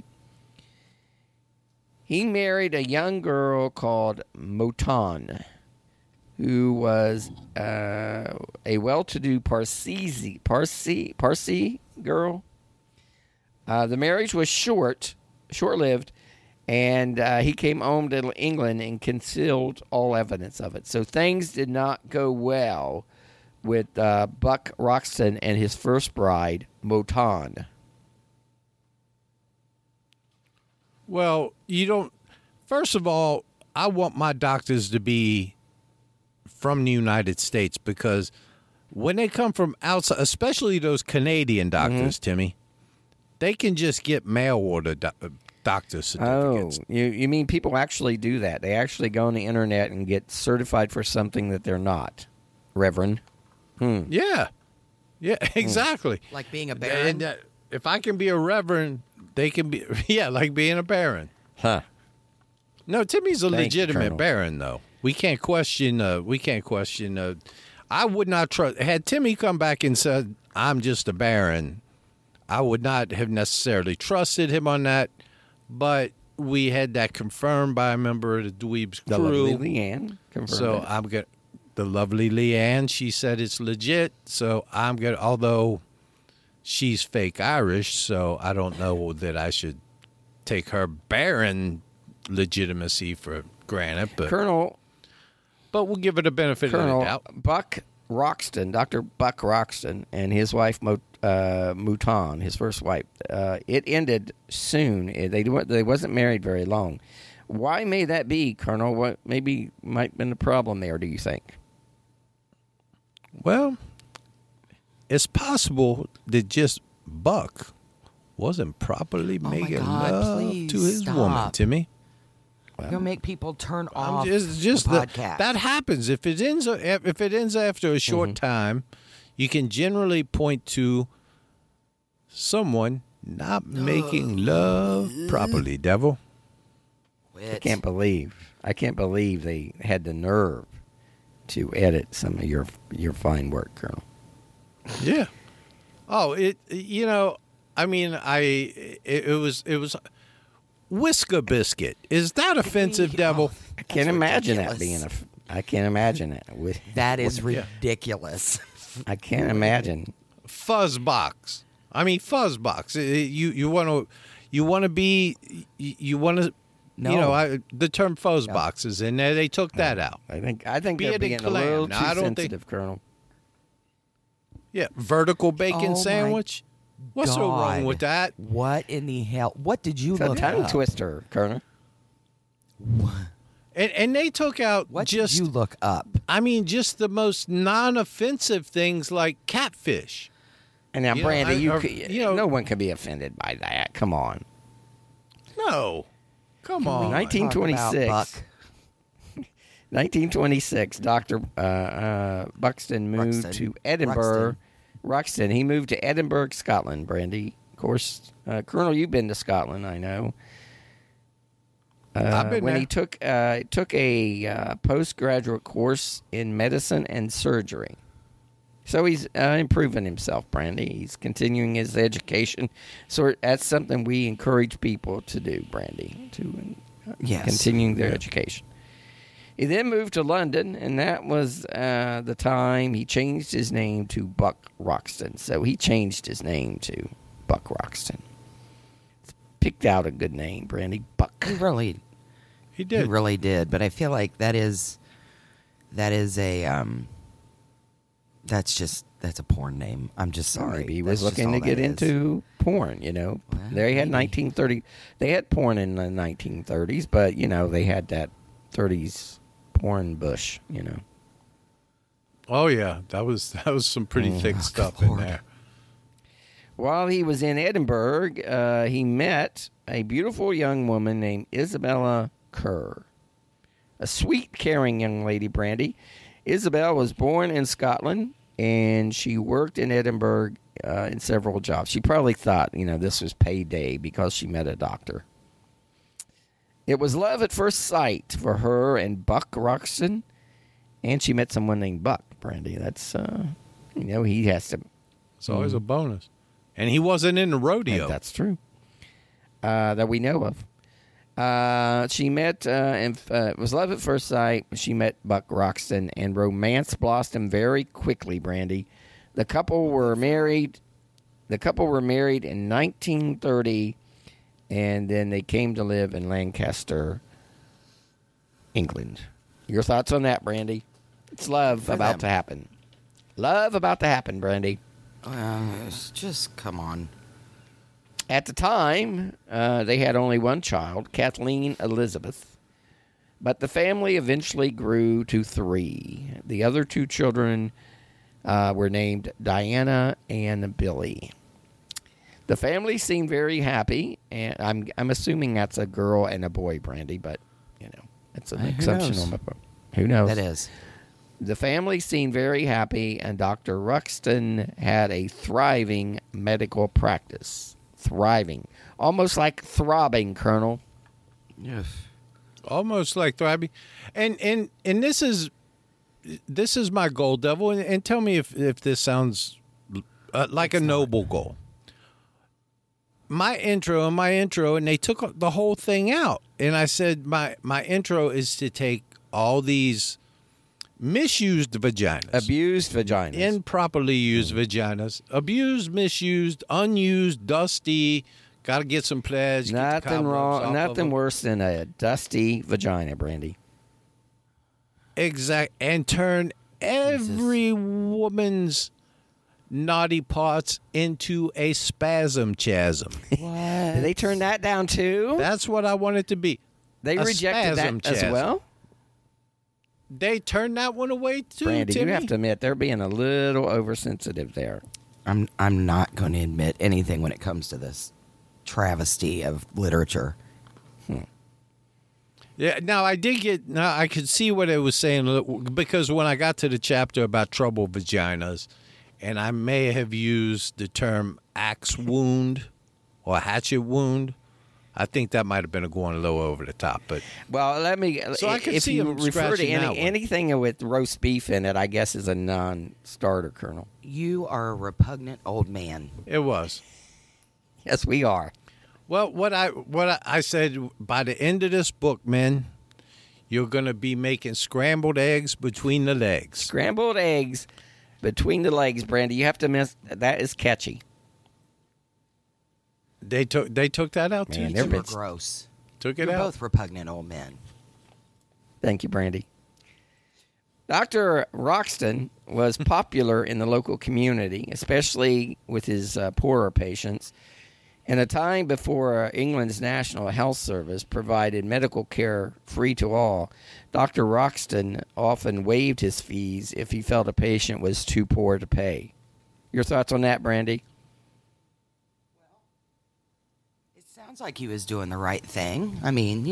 he married a young girl called Motan, who was uh, a well-to-do Parsi, Parsi, Parsi girl. Uh, the marriage was short, short-lived, and uh, he came home to England and concealed all evidence of it. So things did not go well with uh, Buck Roxton and his first bride, Motan. Well, you don't. First of all, I want my doctors to be from the United States, because when they come from outside, especially those Canadian doctors, mm-hmm. Timmy, they can just get mail order do- doctor certificates. Oh, you, you mean people actually do that? They actually go on the internet and get certified for something that they're not, Reverend. Hmm. Yeah. Yeah, exactly. Like being a baron? And, uh, if I can be a reverend, they can be, yeah, like being a baron. Huh. No, Timmy's a Thank legitimate you, baron, though. We can't question, uh, we can't question, uh, I would not trust, had Timmy come back and said, I'm just a baron, I would not have necessarily trusted him on that, but we had that confirmed by a member of the Dweebs crew. The lovely Leanne confirmed So that. I'm going to, the lovely Leanne, she said it's legit, so I'm going to, although she's fake Irish, so I don't know that I should take her baron legitimacy for granted, but Colonel, but we'll give it a benefit Colonel of the doubt. Buck Roxton, Doctor Buck Roxton, and his wife Mo, uh, Mouton, his first wife. Uh, it ended soon. They they wasn't married very long. Why may that be, Colonel? What maybe might have been the problem there? Do you think? Well, it's possible that just Buck wasn't properly Oh my making God, love please to his stop. woman, Timmy. You're gonna make people turn I'm off just, just the the- podcast. that happens if it ends if it ends after a short Mm-hmm. time. You can generally point to someone not making love properly. Devil. I can't believe. I can't believe they had the nerve to edit some of your your fine work, Colonel. Yeah. Oh, it. You know, I mean, I. It, it was. It was. Whisker biscuit. Is that offensive, Devil? I can't imagine that ridiculous. being a. I can't imagine it. With- That is ridiculous. I can't imagine. Fuzzbox. I mean, fuzzbox. Uh, You you want to you want to be you, you want to No. you know I, the term fuzzbox is in there. They took that out. I think. I think Be they're it being in a little clam. too Now, I don't think- sensitive, Colonel. Yeah, vertical bacon Oh, my sandwich. What's so wrong God. with that? What in the hell? What did you It's a look tongue up? twister, Colonel. And and they took out What just did you look up? I mean just the most non-offensive things like catfish. And now, You know, Brandy, I- you, or- c- you know- no one can be offended by that. Come on. No, come on. nineteen twenty-six. Talk about Buck. nineteen twenty-six, Doctor Uh, uh, Buxton moved Ruxton. to Edinburgh. Ruxton. He moved to Edinburgh, Scotland, Brandy. Of course, uh, Colonel, you've been to Scotland, I know. Uh, I've been when there. he took uh, took a uh, postgraduate course in medicine and surgery. So he's uh, improving himself, Brandy. He's continuing his education. So that's something we encourage people to do, Brandy, to uh, Yes. continuing their education. He then moved to London, and that was uh, the time he changed his name to Buck Roxton. So he changed his name to Buck Roxton. Picked out a good name, Brandy. Buck. He really, He he did. really did. But I feel like that is, that is a, um, that's just that's a porn name. I'm just sorry. Maybe he That's was just looking to all get that is. into porn, you know. Well, they had maybe. nineteen thirty. They had porn in the nineteen thirties, but, you know, they had that thirties porn bush, you know. Oh yeah, that was that was some pretty Mm. thick Oh, stuff good in Lord. there. While he was in Edinburgh, uh, he met a beautiful young woman named Isabella Kerr. A sweet, caring young lady, Brandy. Isabel was born in Scotland, and she worked in Edinburgh uh, in several jobs. She probably thought, you know, this was payday because she met a doctor. It was love at first sight for her and Buck Roxton, And she met someone named Buck, Brandy. That's, uh, you know, he has to. It's always mm. a bonus. And he wasn't in the rodeo. And that's true. Uh, that we know of. Uh, she met, uh, and uh, it was love at first sight. She met Buck Roxton, and romance blossomed very quickly, Brandy. The couple were married. The couple were married in nineteen thirty, and then they came to live in Lancaster, England. Your thoughts on that, Brandy? It's love For about them. to happen. Love about to happen, Brandy. Well, it's just, come on. At the time, uh, they had only one child, Kathleen Elizabeth. But the family eventually grew to three. The other two children uh, were named Diana and Billy. The family seemed very happy, and I'm I'm assuming that's a girl and a boy, Brandy, but, you know, it's an uh, exception on my part. Who knows? That is. The family seemed very happy, and Doctor Ruxton had a thriving medical practice. Thriving. Almost like throbbing, Colonel. Yes. Almost like thriving. And and and this is this is my goal, Devil, and, and tell me if, if this sounds uh, like it's a noble not. goal. My intro and my intro, and they took the whole thing out. And I said my, my intro is to take all these misused vaginas. Abused vaginas. Improperly used mm. vaginas. Abused, misused, unused, dusty. Got to get some pledge. Nothing wrong. Nothing worse than a dusty vagina, Brandy. Exact. And turn every Jesus. woman's naughty parts into a spasm chasm. What? Did they turn that down too? That's what I want it to be. They a rejected that chasm. as well? They turned that one away too, Brandy, Timmy. you have to admit they're being a little oversensitive there. I'm I'm not going to admit anything when it comes to this travesty of literature. Hmm. Yeah. Now I did get. Now I could see what it was saying because when I got to the chapter about troubled vaginas, and I may have used the term axe wound or hatchet wound. I think that might have been going a little over the top, but well, let me. So I could if see you him refer to any, one. anything with roast beef in it, I guess is a non-starter, Colonel. You are a repugnant old man. It was. Yes, we are. Well, what I what I, I said by the end of this book, man, you're going to be making scrambled eggs between the legs. Scrambled eggs between the legs, Brandy. You have to miss. That is catchy. They took they took that out too. Man, They're they're gross. Took it You're out. both repugnant old men. Thank you, Brandy. Doctor Roxton was popular in the local community, especially with his uh, poorer patients. In a time before uh, England's National Health Service provided medical care free to all, Doctor Roxton often waived his fees if he felt a patient was too poor to pay. Your thoughts on that, Brandy? Sounds like he was doing the right thing. I mean,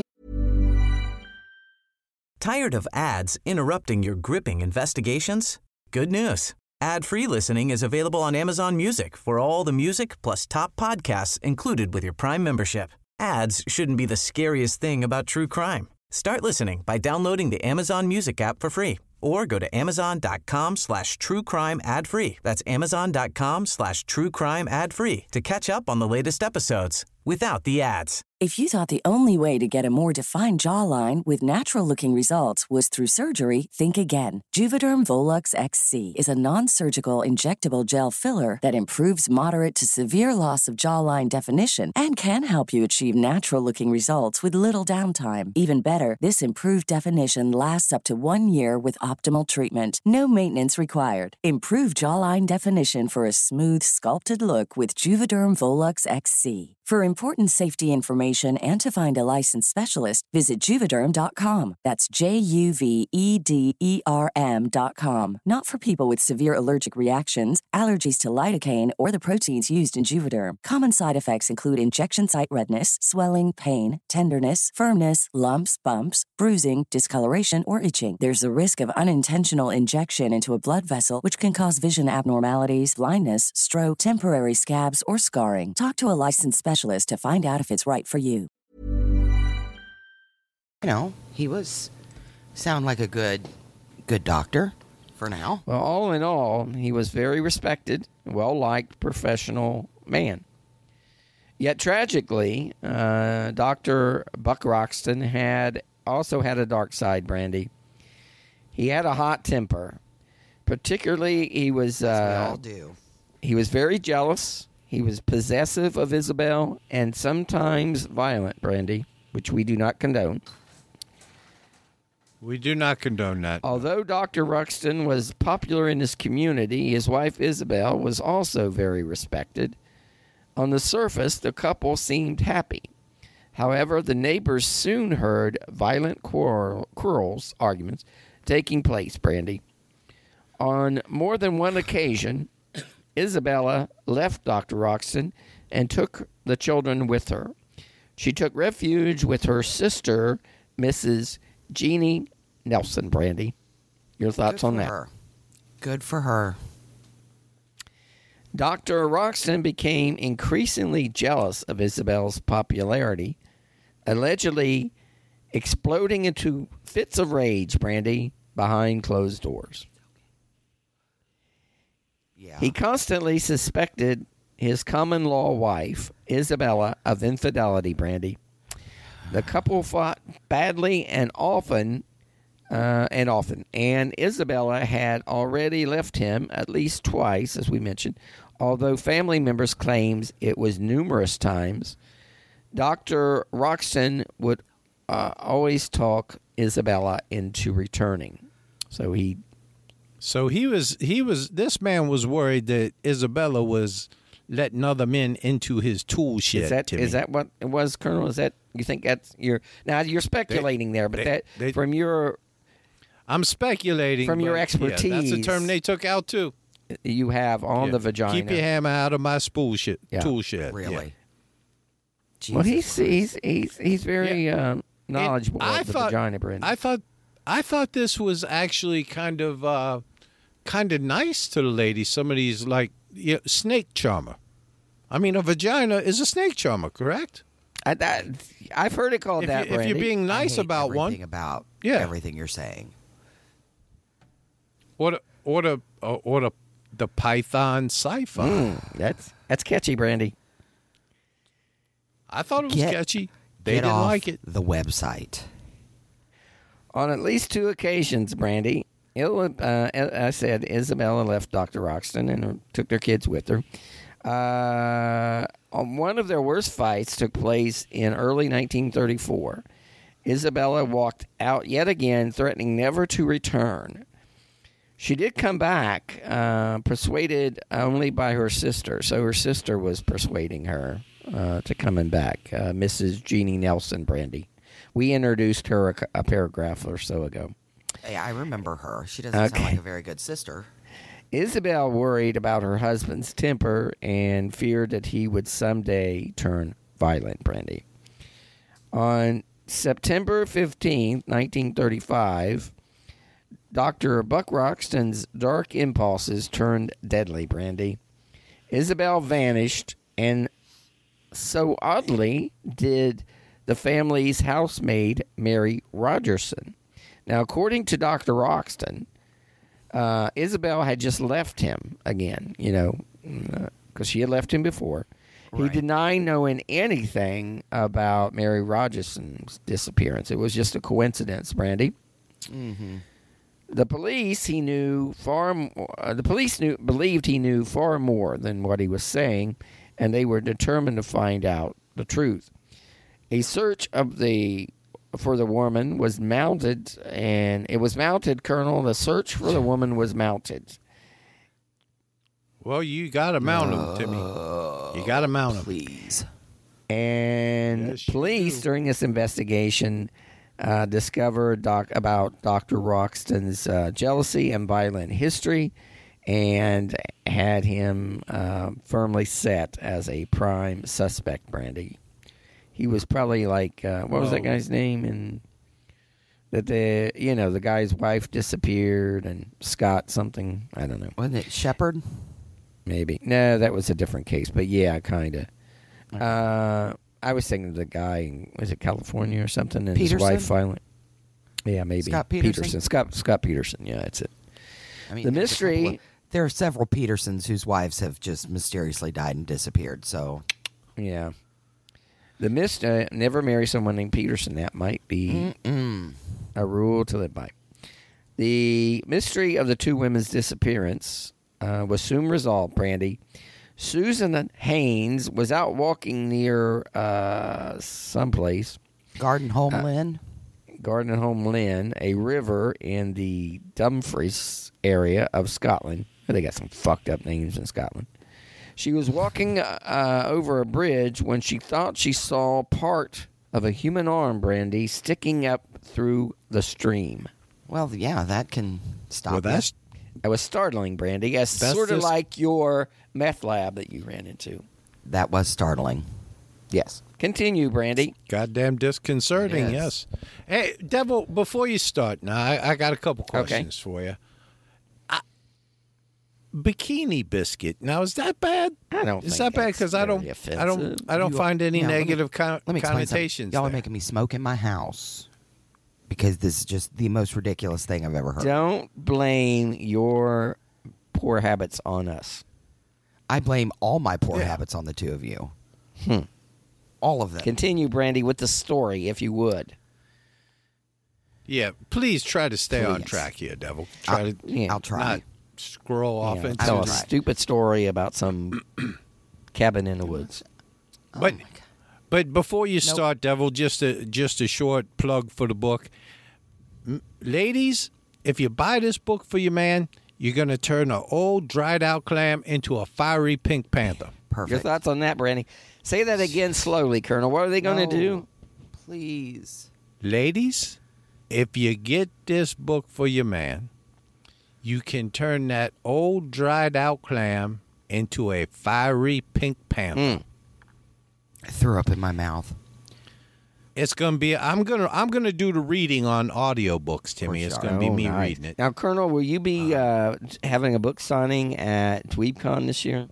Tired of ads interrupting your gripping investigations? Good news. Ad-free listening is available on Amazon Music for all the music plus top podcasts included with your Prime membership. Ads shouldn't be the scariest thing about true crime. Start listening by downloading the Amazon Music app for free or go to amazon.com slash true crime ad free. That's amazon.com slash true crime ad free to catch up on the latest episodes without the ads. If you thought the only way to get a more defined jawline with natural-looking results was through surgery, think again. Juvederm Volux X C is a non-surgical injectable gel filler that improves moderate to severe loss of jawline definition and can help you achieve natural-looking results with little downtime. Even better, this improved definition lasts up to one year with optimal treatment. No maintenance required. Improve jawline definition for a smooth, sculpted look with Juvederm Volux X C. For important safety information and to find a licensed specialist, visit Juvederm dot com. That's J U V E D E R M dot com. Not for people with severe allergic reactions, allergies to lidocaine, or the proteins used in Juvederm. Common side effects include injection site redness, swelling, pain, tenderness, firmness, lumps, bumps, bruising, discoloration, or itching. There's a risk of unintentional injection into a blood vessel, which can cause vision abnormalities, blindness, stroke, temporary scabs, or scarring. Talk to a licensed specialist to find out if it's right for you. You know, he was sound like a good Good doctor for now. Well, all in all, he was very respected, well-liked professional man. Yet tragically, uh, Doctor Buck Roxton had also had a dark side, Brandy. He had a hot temper. Particularly, he was uh, As we all do. He was very jealous. He was possessive of Isabel and sometimes violent, Brandy, which we do not condone. We do not condone that. Although Doctor Ruxton was popular in his community, his wife Isabel was also very respected. On the surface, the couple seemed happy. However, the neighbors soon heard violent quarrel, quarrels, arguments, taking place, Brandy. On more than one occasion, Isabella left Doctor Roxton and took the children with her. She took refuge with her sister, Missus Jeannie Nelson, Brandy. Your thoughts Good on for that? her. Good for her. Doctor Roxton became increasingly jealous of Isabel's popularity, allegedly exploding into fits of rage, Brandy, behind closed doors. Yeah. He constantly suspected his common-law wife, Isabella, of infidelity, Brandy. The couple fought badly and often, uh, and often, and Isabella had already left him at least twice, as we mentioned, although family members claimed it was numerous times. Doctor Roxton would uh, always talk Isabella into returning. So he So he was, he was, this man was worried that Isabella was letting other men into his tool shed. Is that Timmy. is that what it was, Colonel? Is that you think that's your now you're speculating there, but they- that they- from your I'm speculating. From your but, yeah, that's a expertise. term they took out too. you have on Yeah. the vagina. Keep your hammer out of my spool shed, Yeah. tool shed. Really? Well, Jesus he's Christ. he's he's he's very uh, knowledgeable And I of the thought, vagina, Brendan. I thought, I thought this was actually kind of, uh, kind of nice to the lady. Some of these like yeah, snake charmer. I mean, a vagina is a snake charmer, correct? I, that, I've heard it called If, that, you, if you're Brandy. being I nice hate about everything one, about Yeah. everything you're saying. or the, or the, or the, the python sci-fi. Mm, that's that's catchy, Brandy. I thought it was Get- catchy. They Get didn't off like it. the website. On at least two occasions, Brandy, Il- uh, I said Isabella left Doctor Roxton and took their kids with her. Uh, on one of their worst fights took place in early nineteen thirty-four. Isabella walked out yet again, threatening never to return. She did come back, uh, persuaded only by her sister. So her sister was persuading her uh, to coming back, uh, Missus Jeannie Nelson, Brandy. We introduced her a, a paragraph or so ago. Hey, I remember her. She doesn't Okay. sound like a very good sister. Isabel worried about her husband's temper and feared that he would someday turn violent, Brandy. On September fifteenth, nineteen thirty-five, Doctor Buck Roxton's dark impulses turned deadly, Brandy. Isabel vanished, and so oddly did the family's housemaid, Mary Rogerson. Now, according to Doctor Roxton, uh, Isabel had just left him again, you know, because she had left him before. He Right. denied knowing anything about Mary Rogerson's disappearance. It was just a coincidence, Brandy. Mm-hmm. The police he knew far. More, uh, the police knew believed he knew far more than what he was saying, and they were determined to find out the truth. A search of the for the woman was mounted, and it was mounted, Colonel. The search for the woman was mounted. Well, you got to mount them, Timmy. You got to mount them. Please. And Yes, you police do. during this investigation uh, discovered doc- about Doctor Roxton's uh, jealousy and violent history, and had him uh, firmly set as a prime suspect, Brandy. He was probably like, uh, what was that Whoa. guy's name? And that the, you know, the guy's wife disappeared, and Scott something, I don't know, Wasn't it Shepard? maybe. No, that was a different case, but yeah, kind of. Uh, I was thinking of the guy, in, was it California or something, and Peterson? his wife finally. Yeah, maybe. Scott Peterson? Scott, Scott Peterson, yeah, that's it. I mean, The there's a couple mystery- of- there are several Petersons whose wives have just mysteriously died and disappeared. So Yeah. The mist, uh, never marry someone named Peterson. That might be Mm-mm. a rule to live by. The mystery of the two women's disappearance uh, was soon resolved, Brandy. Susan Haynes was out walking near uh, someplace, Garden Home Lynn. Garden Home Lynn, a river in the Dumfries area of Scotland. They got some fucked up names in Scotland. She was walking uh, over a bridge when she thought she saw part of a human arm, Brandy, sticking up through the stream. Well, yeah, that can stop. Well, you. that's It was startling, Brandy. It's That's sort of just- like your meth lab that you ran into. that was startling. Yes. Continue, Brandy. goddamn disconcerting, Yes. yes. Hey, Devil, before you start, now I, I got a couple Okay. questions for you. I, bikini biscuit. Now, is that bad? I don't Is think that bad? that's Because I don't, very I don't, offensive. I don't You- find any Now, let me- negative con- Let me explain something. connotations. Y'all are there. making me smoke in my house because this is just the most ridiculous thing I've ever heard. Don't blame your poor habits on us. I blame all my poor Yeah. habits on the two of you. Hmm. All of them. Continue, Brandy, with the story, if you would. Yeah, please try to stay on Please. track here, Devil. Try I'll, to Yeah. I'll try. not scroll off Yeah, into tell a the- stupid story about some cabin in the woods. Oh But my God. but before you start, Devil, just a just a short plug for the book. M- ladies, if you buy this book for your man, you're gonna turn an old dried out clam into a fiery pink panther. Your Perfect. thoughts on that, Brandy? Say that again slowly, Colonel. What are they going to No, do? Please. Ladies, if you get this book for your man, you can turn that old dried out clam into a fiery pink panther. I threw up in my mouth. It's gonna be. I'm gonna. I'm gonna do the reading on audiobooks, Timmy. course It's you gonna Oh, be me nice. reading it. Now, Colonel, will you be uh, having a book signing at DweebCon this year?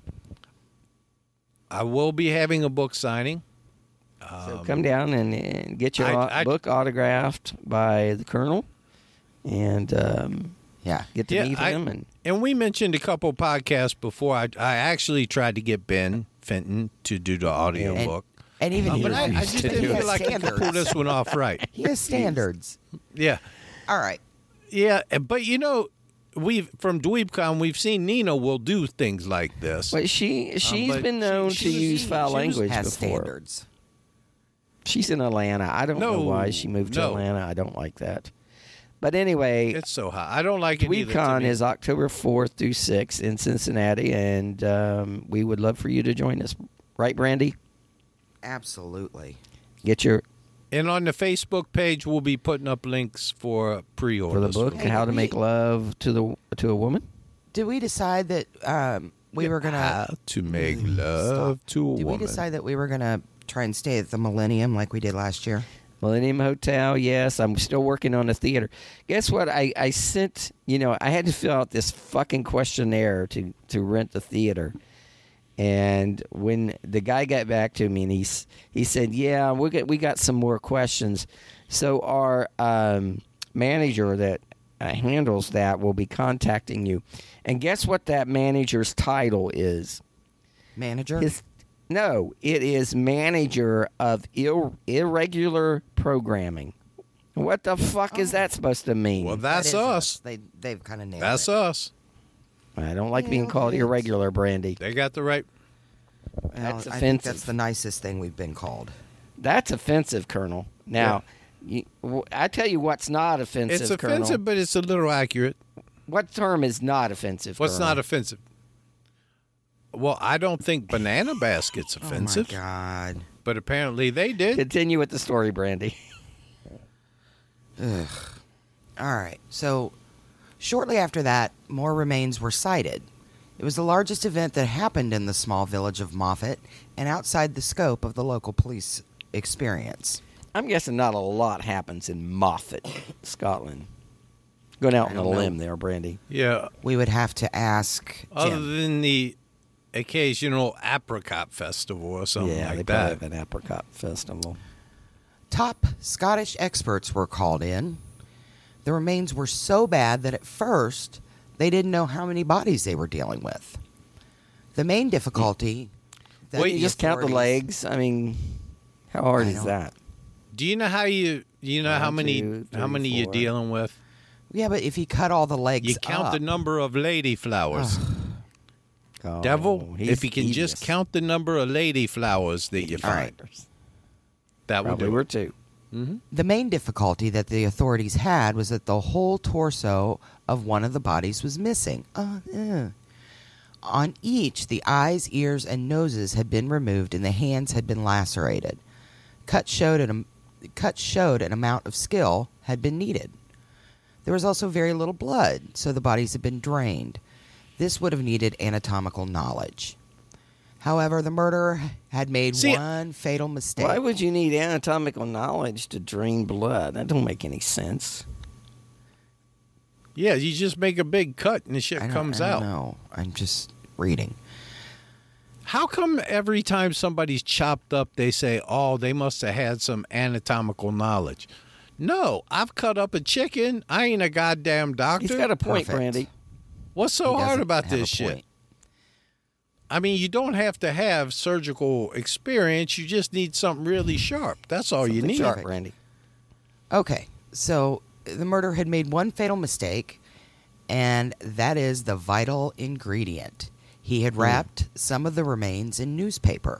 I will be having a book signing. So come down and, and get your I- au- I- book autographed by the Colonel, and um, Yeah. get to Yeah, meet I- him. And And we mentioned a couple podcasts before. I, I actually tried to get Ben Fenton to do the audiobook. And even Uh, he but I, I refused just to. didn't He feel has like I could pull standards. this one off right. He has standards. Yeah. All right. Yeah. But, you know, we've from DweebCon, we've seen Nina will do things like this. but she she's but been she- known she to was- use she foul was- language Has before. standards. She's in Atlanta. I don't know No, why she moved to no. Atlanta. I don't like that. But anyway, It's so hot. I don't like it either. DweebCon Timmy. is October fourth through sixth in Cincinnati, and um, we would love for you to join us. Right, Brandy? Absolutely. Get your And on the Facebook page, we'll be putting up links for pre-orders. for the book, Hey, How to we- Make Love to the to a Woman. Did we decide that um, we were going How to to make love to a Did woman. we decide that we were going to try and stay at the Millennium like we did last year? Millennium Hotel, yes. I'm still working on the theater. Guess what? I, I sent, you know, I had to fill out this fucking questionnaire to, to rent the theater. And when the guy got back to me and he, s- he said, yeah, we got, we got some more questions. So our um, manager that uh, handles that will be contacting you. And guess what that manager's title is? Manager? His, no, it is manager of ir- irregular programming. What the fuck is that supposed to mean? Well, That that's is us. They, they've kind of nailed That's it. us. I don't like Yeah, being called it is. irregular, Brandy. They got the right. Well, That's I think offensive. that's the nicest thing we've been called. That's offensive, Colonel. Now, you, w- I tell you what's not offensive, It's Colonel. offensive, but it's a little accurate. What term is not offensive? What's Colonel? not offensive? Well, I don't think banana basket's offensive, Oh, my God. but apparently they did. Continue with the story, Brandy. Ugh. All right. So, shortly after that, more remains were sighted. It was the largest event that happened in the small village of Moffat and outside the scope of the local police experience. I'm guessing not a lot happens in Moffat, Scotland. Going out I on a don't know. limb there, Brandy. Yeah. We would have to ask Other Jim. than the occasional apricot festival or something yeah, they like probably that. have an apricot festival. Top Scottish experts were called in, The remains were so bad that at first they didn't know how many bodies they were dealing with. The main difficulty... that Wait, the you just count the authorities- legs? I mean, how hard I is don't- that? Do you know how you you know how One, many two, how three, many you're four. dealing with? Yeah, but if you cut all the legs You count up, the number of lady flowers. Oh, Devil, he's if you can devious. just count the number of lady flowers that you All find, right. that would Probably do were it. two. The main difficulty that the authorities had was that the whole torso of one of the bodies was missing. Uh, eh. On each, the eyes, ears, and noses had been removed and the hands had been lacerated. Cuts showed an, cuts showed an amount of skill had been needed. There was also very little blood, so the bodies had been drained. This would have needed anatomical knowledge. However, the murderer had made See, one fatal mistake. Why would you need anatomical knowledge to drain blood? That don't make any sense. Yeah, you just make a big cut and the shit I don't- comes I out. don't know. I'm just reading. How come every time somebody's chopped up, they say, "Oh, they must have had some anatomical knowledge"? No, I've cut up a chicken. I ain't a goddamn doctor. He's got a point, Perfect. Brandy. What's so He hard doesn't about have this a shit? point. I mean, you don't have to have surgical experience. You just need something really sharp. That's all you Something need. sharp, Brandy. Okay, so the murderer had made one fatal mistake, and that is the vital ingredient. He had wrapped some of the remains in newspaper.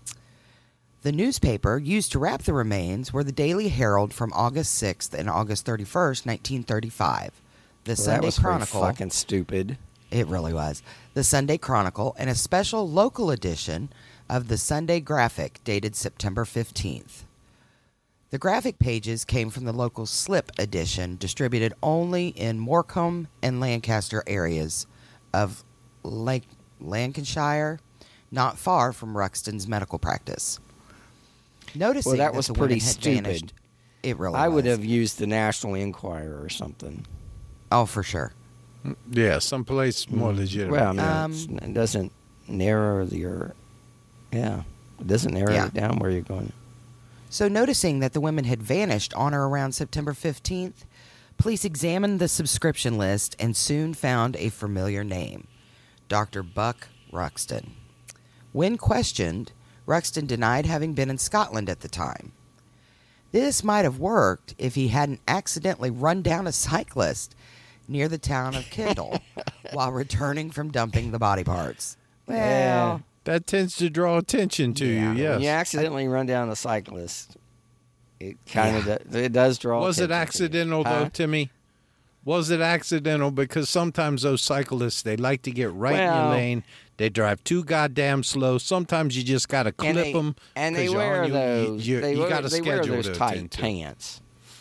The newspaper used to wrap the remains were the Daily Herald from August sixth and August thirty-first, nineteen thirty-five. The Well, that Sunday was pretty Chronicle. fucking stupid. It really was. The Sunday Chronicle and a special local edition of the Sunday Graphic dated September fifteenth. The graphic pages came from the local slip edition distributed only in Morecambe and Lancaster areas of Lake Lancashire, not far from Ruxton's medical practice. Noticing Well, that was the pretty women had stupid. vanished, it really I would was. have used the National Enquirer or something. Oh, for sure. Yeah, someplace more legitimate. Well, I mean, Um, it's- it doesn't narrow your, yeah, it doesn't narrow Yeah. it down where you're going. So, noticing that the women had vanished on or around September fifteenth, police examined the subscription list and soon found a familiar name, Doctor Buck Ruxton. When questioned, Ruxton denied having been in Scotland at the time. This might have worked if he hadn't accidentally run down a cyclist near the town of Kendal while returning from dumping the body parts. Well, that tends to draw attention to Yeah. you. Yes. when you accidentally run down a cyclist, it kind Yeah. of it does draw. Was it attention to you. accidental Huh? though, Timmy? Was it accidental? Because sometimes those cyclists, they like to get right in Well- your lane. They drive too goddamn slow. Sometimes you just got to clip And they, them. and they wear those. You, they you wear, got to they schedule wear those to tight attend to. pants.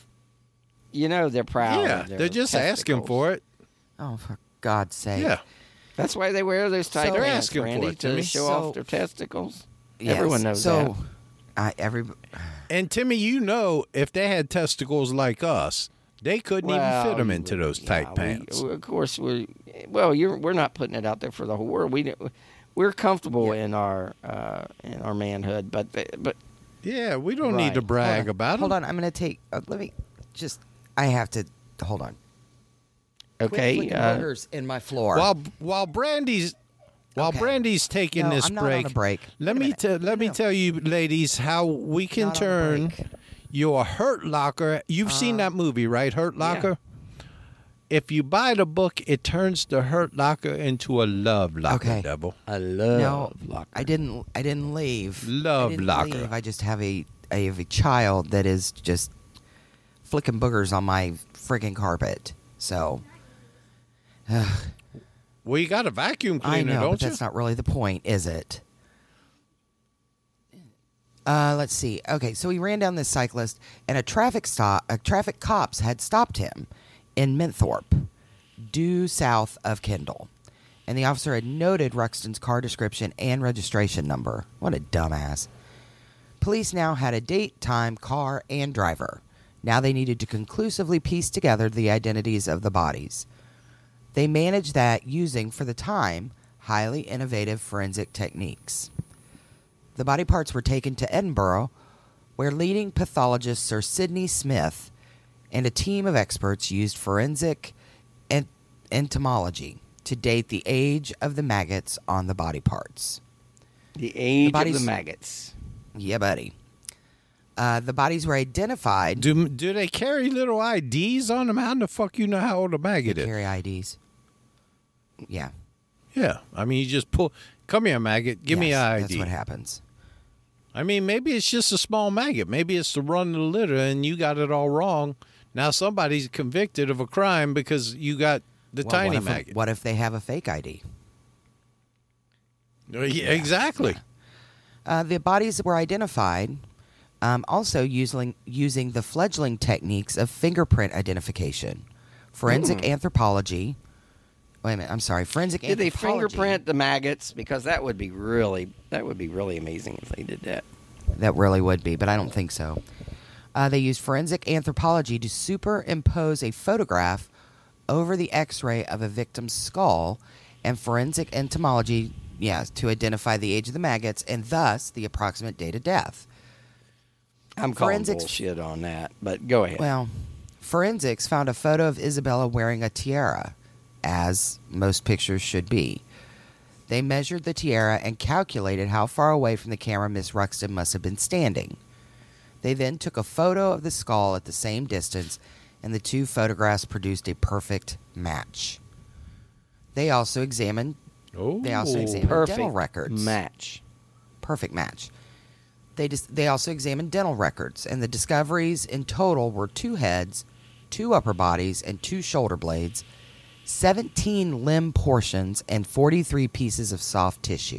You know they're proud. Yeah, of their they're just asking testicles. for it. Oh, for God's sake. Yeah. That's why they wear those tight So- They're pants, asking for Randy, it, to Timmy. show So- off their testicles. Yes. Everyone knows so, that. I every And Timmy, you know, if they had testicles like us, they couldn't even fit Well, them into those yeah, tight we- pants. of course, we. Well, you're, we're not putting it out there for the whole world. We we're comfortable in our uh, in our manhood, but but yeah, we don't need Right. to brag hold on, about Hold them. on, I'm going to take. Uh, let me just. I have to hold on. Quit okay. flicking Uh, boogers in my floor. While while Brandy's while Okay. Brandy's taking No, this I'm not break, on a break. let Wait a me minute. tell let me No. tell you, ladies, how we can Not on a turn break. your Hurt Locker. You've seen that movie, right? Hurt Locker. If you buy the book, it turns the Hurt Locker into a love locker. Okay. Devil. I love no, locker. I didn't. I didn't leave. Love I didn't locker. leave. I just have a. I have a child that is just flicking boogers on my friggin' carpet. So Well, you got a vacuum I cleaner, know, don't but you? that's not really the point, is it? Uh, let's see. Okay, so he ran down this cyclist, and a traffic stop. A traffic cops had stopped him in Minthorpe, due south of Kendal, and the officer had noted Ruxton's car description and registration number. What a dumbass! Police now had a date, time, car, and driver. Now they needed to conclusively piece together the identities of the bodies. They managed that using, for the time, highly innovative forensic techniques. The body parts were taken to Edinburgh, where leading pathologist Sir Sidney Smith and a team of experts used forensic ent- entomology to date the age of the maggots on the body parts. The age The of bodies- the maggots. Yeah, buddy. Uh, the bodies were identified. Do do they carry little I Ds on them? How the fuck you know how old a maggot is? Carry I Ds. Yeah. Yeah, I mean you just pull. Come here, maggot. Give me Yes, an I D. That's what happens. I mean, maybe it's just a small maggot. Maybe it's the run of the litter, and you got it all wrong. Now somebody's convicted of a crime because you got the Well, tiny what if, maggot. What if they have a fake I D? Uh, yeah, exactly. Uh, the bodies were identified um, also using using the fledgling techniques of fingerprint identification, forensic Mm. anthropology. Wait a minute, I'm sorry, forensic Did they anthropology. fingerprint the maggots? Because that would be really that would be really amazing if they did that. That really would be, but I don't think so. Uh, they used forensic anthropology to superimpose a photograph over the X-ray of a victim's skull, and forensic entomology, yeah, to identify the age of the maggots and thus the approximate date of death. I'm calling Forensics- bullshit on that, but go ahead. Well, forensics found a photo of Isabella wearing a tiara, as most pictures should be. They measured the tiara and calculated how far away from the camera Miss Ruxton must have been standing. They then took a photo of the skull at the same distance, and the two photographs produced a perfect match. They also examined Oh, They also examined Perfect dental records. match. Perfect match. They dis- they also examined dental records, and the discoveries in total were two heads, two upper bodies, and two shoulder blades, seventeen limb portions, and forty-three pieces of soft tissue.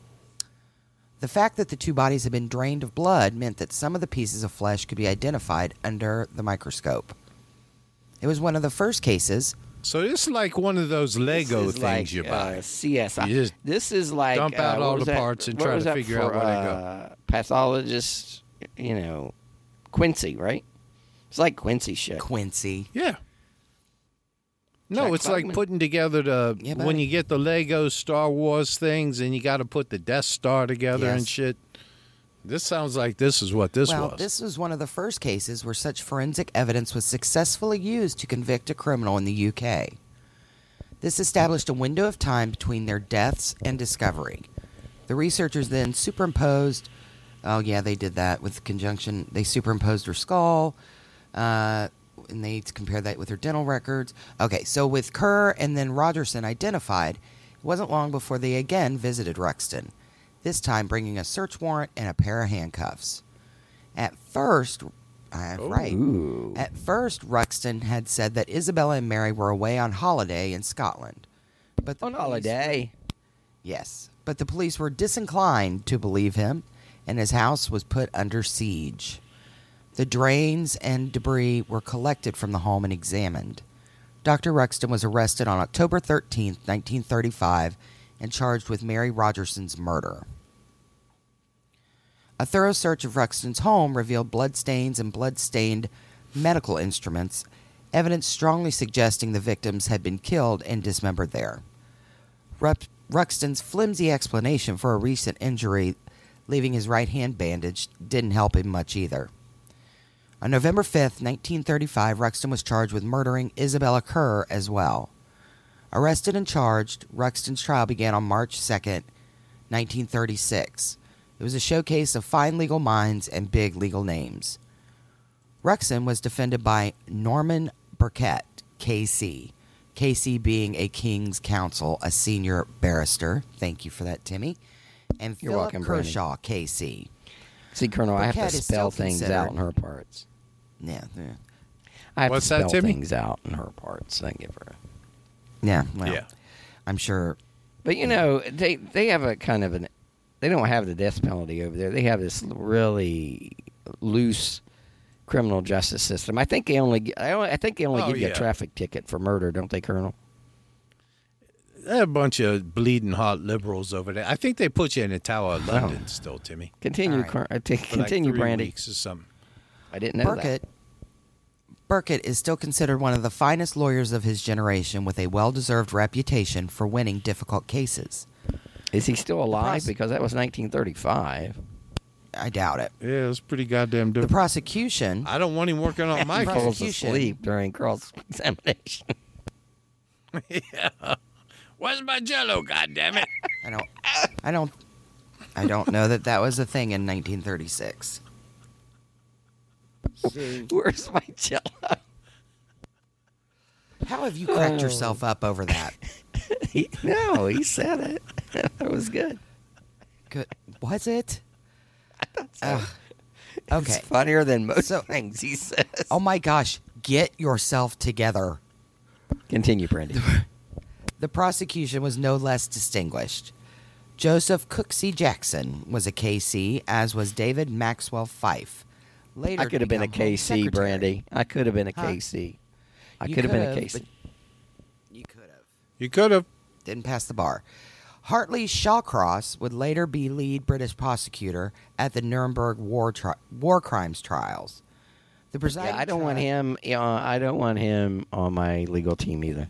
The fact that the two bodies had been drained of blood meant that some of the pieces of flesh could be identified under the microscope. It was one of the first cases. So this is like one of those Lego This is things like, you buy. Uh, C S I. You just This is like dump uh, out what all was the that- parts and what try was to that figure for, out where they go. uh, Pathologist, you know, Quincy, right? It's like Quincy shit. Quincy. Yeah. No, Jack it's like Klugman. putting together the Yeah, when buddy. you get the Lego Star Wars things and you got to put the Death Star together and Yes. shit. This sounds like this is what this well, was. this was one of the first cases where such forensic evidence was successfully used to convict a criminal in the U K. This established a window of time between their deaths and discovery. The researchers then superimposed, oh yeah, they did that with conjunction, they superimposed her skull, uh, and they compared that with her dental records. Okay, so with Kerr and then Rogerson identified, it wasn't long before they again visited Ruxton, this time bringing a search warrant and a pair of handcuffs. At first, uh, right, Ooh. at first Ruxton had said that Isabella and Mary were away on holiday in Scotland. But the On police- holiday. Yes, but the police were disinclined to believe him, and his house was put under siege. The drains and debris were collected from the home and examined. Doctor Ruxton was arrested on October thirteenth, nineteen thirty-five, and charged with Mary Rogerson's murder. A thorough search of Ruxton's home revealed bloodstains and blood-stained medical instruments, evidence strongly suggesting the victims had been killed and dismembered there. Rup- Ruxton's flimsy explanation for a recent injury, leaving his right hand bandaged, didn't help him much either. On November fifth, nineteen thirty-five, Ruxton was charged with murdering Isabella Kerr as well. Arrested and charged, Ruxton's trial began on March second, nineteen thirty-six. It was a showcase of fine legal minds and big legal names. Ruxton was defended by Norman Burkett, K C. K C being a King's Counsel, a senior barrister. Thank you for that, Timmy. And You're Philip welcome, Brandon. Kershaw, K C. See, Colonel, I have Burkett to is spell still things considered- out in her parts. Yeah, yeah. I have What's to that, spell Timmy? things out in her parts. I give her. Yeah, well, Yeah. I'm sure. But you know, they they have a kind of an. They don't have the death penalty over there. They have this really loose criminal justice system. I think they only. I, only, I think they only Oh, give you yeah. a traffic ticket for murder, don't they, Colonel? They're a bunch of bleeding hot liberals over there. I think they put you in the Tower of London still, Timmy. Continue, All right. Col- uh, t- For like continue, three Brandy. weeks or something. I didn't know Burkett. Burkett is still considered one of the finest lawyers of his generation, with a well-deserved reputation for winning difficult cases. that. Is he still alive? pros- Because that was nineteen thirty-five. I doubt it. Yeah, it's pretty goddamn The different. prosecution. I don't want him working on my The case. Falls prosecution- asleep during cross examination. Yeah. Where's my Jello? Goddamn it! I don't. I don't. I don't know that that was a thing in nineteen thirty-six. Where's my Jello? How have you cracked yourself up over that? He, no, he said it. That was good. Good. Was it? So, Ugh. Okay. It's funnier than most So- things he says. Oh my gosh! Get yourself together. Continue, Brandy. The prosecution was no less distinguished. Joseph Cooksey Jackson was a K C, as was David Maxwell Fife. Later, I to could have been a become Home K C, Secretary. Brandy. I could have been a Huh? K C. I You could have been a could've, K C. but You could have. You could have. Didn't pass the bar. Hartley Shawcross would later be lead British prosecutor at the Nuremberg war tri- war crimes trials. The presiding Yeah, I don't want tri- him. You know, I don't want him on my legal team either.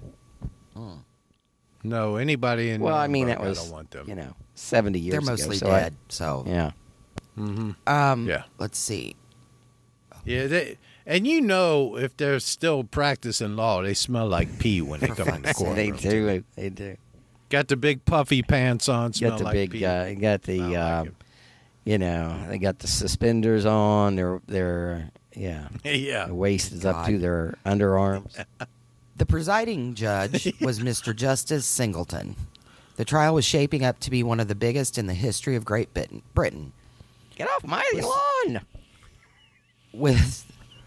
No, anybody in. Well, I mean, Nuremberg, that was I don't want them. you know seventy years They're ago. mostly so I- dead. so yeah. Um, Yeah. Let's see. Yeah, they, and you know, if they're still practicing law, they smell like pee when they come in the courtroom. They do. They do. Got the big puffy pants on, smell Got the like big. pee. Uh, got the. Smell like um, it. you know, they got the suspenders on. Their their yeah. Yeah. The waist is up to God. their underarms. The presiding judge was Mister Justice Singleton. The trial was shaping up to be one of the biggest in the history of Great Britain. Britain. Get off my lawn! With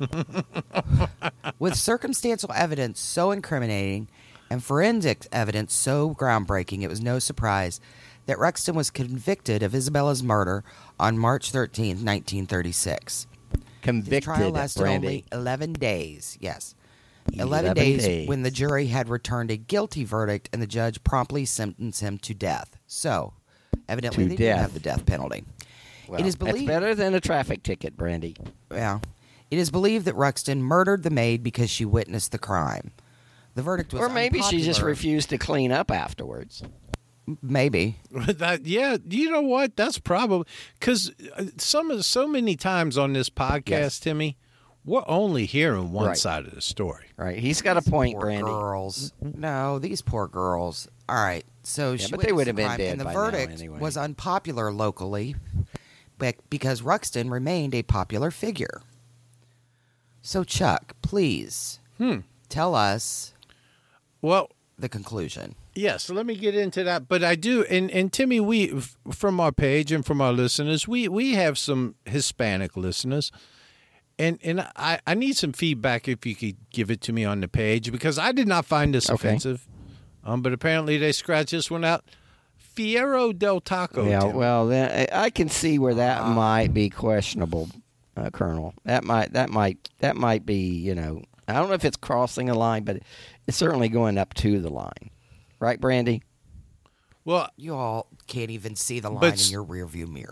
with circumstantial evidence so incriminating and forensic evidence so groundbreaking, it was no surprise that Ruxton was convicted of Isabella's murder on March thirteenth, nineteen thirty-six. His Convicted, trial lasted Brandy. only eleven days. Yes. eleven, eleven days, days. when the jury had returned a guilty verdict and the judge promptly sentenced him to death. So, evidently, To they death. did have the death penalty. Well, it is that's believed. better than a traffic ticket, Brandy. Yeah. It is believed that Ruxton murdered the maid because she witnessed the crime. The verdict was Or maybe she just unpopular. refused to clean up afterwards. Maybe. That yeah, you know what? That's probably because some of so many times on this podcast, Yes. Timmy, we're only hearing one Right. side of the story. Right? He's got a point, Poor Brandy. girls. No, these poor girls. All right. So she but they witnessed would have the been crime, dead and the by now verdict anyway. was unpopular locally bec- because Ruxton remained a popular figure. So, Chuck, please Hmm. tell us Well, the conclusion. yes, let me get into that. But I do, and, and Timmy, we f- from our page and from our listeners, we, we have some Hispanic listeners. And and I, I need some feedback if you could give it to me on the page because I did not find this Okay. offensive. Um, but apparently they scratched this one out. Fierro del Taco. Yeah, Tim. well, then, I I can see where that might be questionable, uh, Colonel. That might that might that might be, you know, I don't know if it's crossing a line, but it's certainly going up to the line, right, Brandy? Well, You all can't even see the line But in s- your rearview mirror.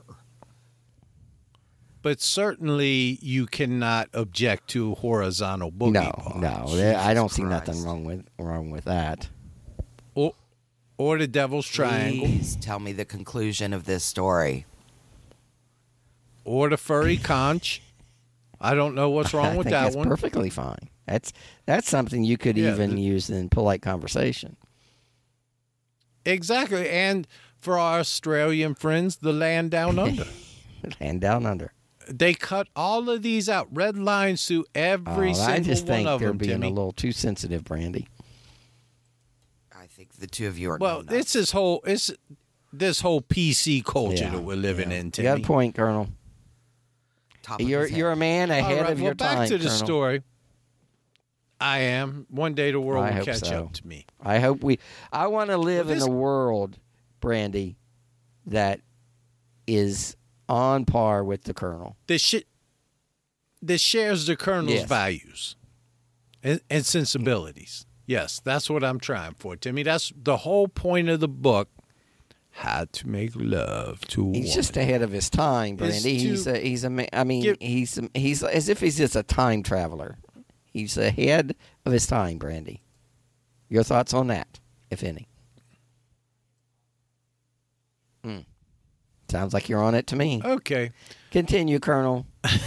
but certainly you cannot object to horizontal boogie No, ball. no, there- I don't see Christ. nothing wrong with wrong with that. Or, or the Devil's Triangle, Please tell me the conclusion of this story. or the furry conch. I don't know what's wrong I with think that that's one. perfectly fine. That's that's something you could Yeah, even the- use in polite conversation. Exactly. And for our Australian friends, the land down under. And down under. They cut all of these out, red lines through every Oh, single I just one think of they're them, being Timmy. a little too sensitive, Brandy. I think the two of you are Well, nuts. it's this whole it's this whole P C culture Yeah, that we're living yeah. in, You Timmy. got a point, Colonel. Top of You're his head. you're a man All ahead right, of well, your back time, to the Colonel. story. I am. One day the world I will hope catch so. up to me. I hope we. I want to live Well, in this- a world, Brandy, that is on par with the Colonel. That shit that shares the colonel's Yes. values and, and sensibilities. Yes, that's what I'm trying for, Timmy. That's the whole point of the book. How to make love to a He's woman. just ahead of his time, Is Brandy. He's to a, he's a. ma- I mean, give- he's he's as if he's just a time traveler. He's ahead of his time, Brandy. Your thoughts on that, if any? Sounds like you're on it to me. Okay. Continue, Colonel.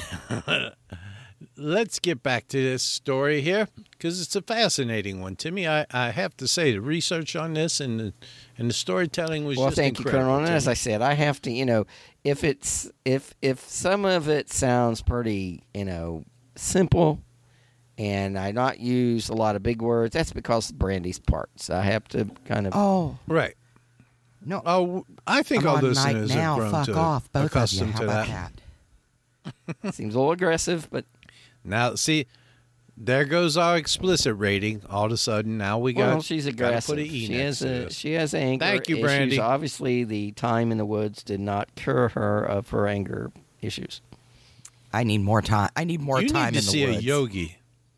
Let's get back to this story here because it's a fascinating one. Timmy, I, I have to say the research on this and the, and the storytelling was well, just thank you, incredible. Colonel. And as Timmy. I said, I have to, you know, if it's if if some of it sounds pretty, you know, simple, and I not use a lot of big words, that's because of Brandy's parts. I have to kind of. Oh, Right. no. Oh, I think I'm our on night listeners now. have grown Fuck to off, both of you. accustomed How to about that. that? Seems a little aggressive, but Now, see, there goes our explicit rating. All of a sudden, now we got. well, she's gotta aggressive. Put an E she next has to a this. she has anger Thank you, issues. Brandy. Obviously, the time in the woods did not cure her of her anger issues. I need more time. I need more you time need to in the see woods. a yogi.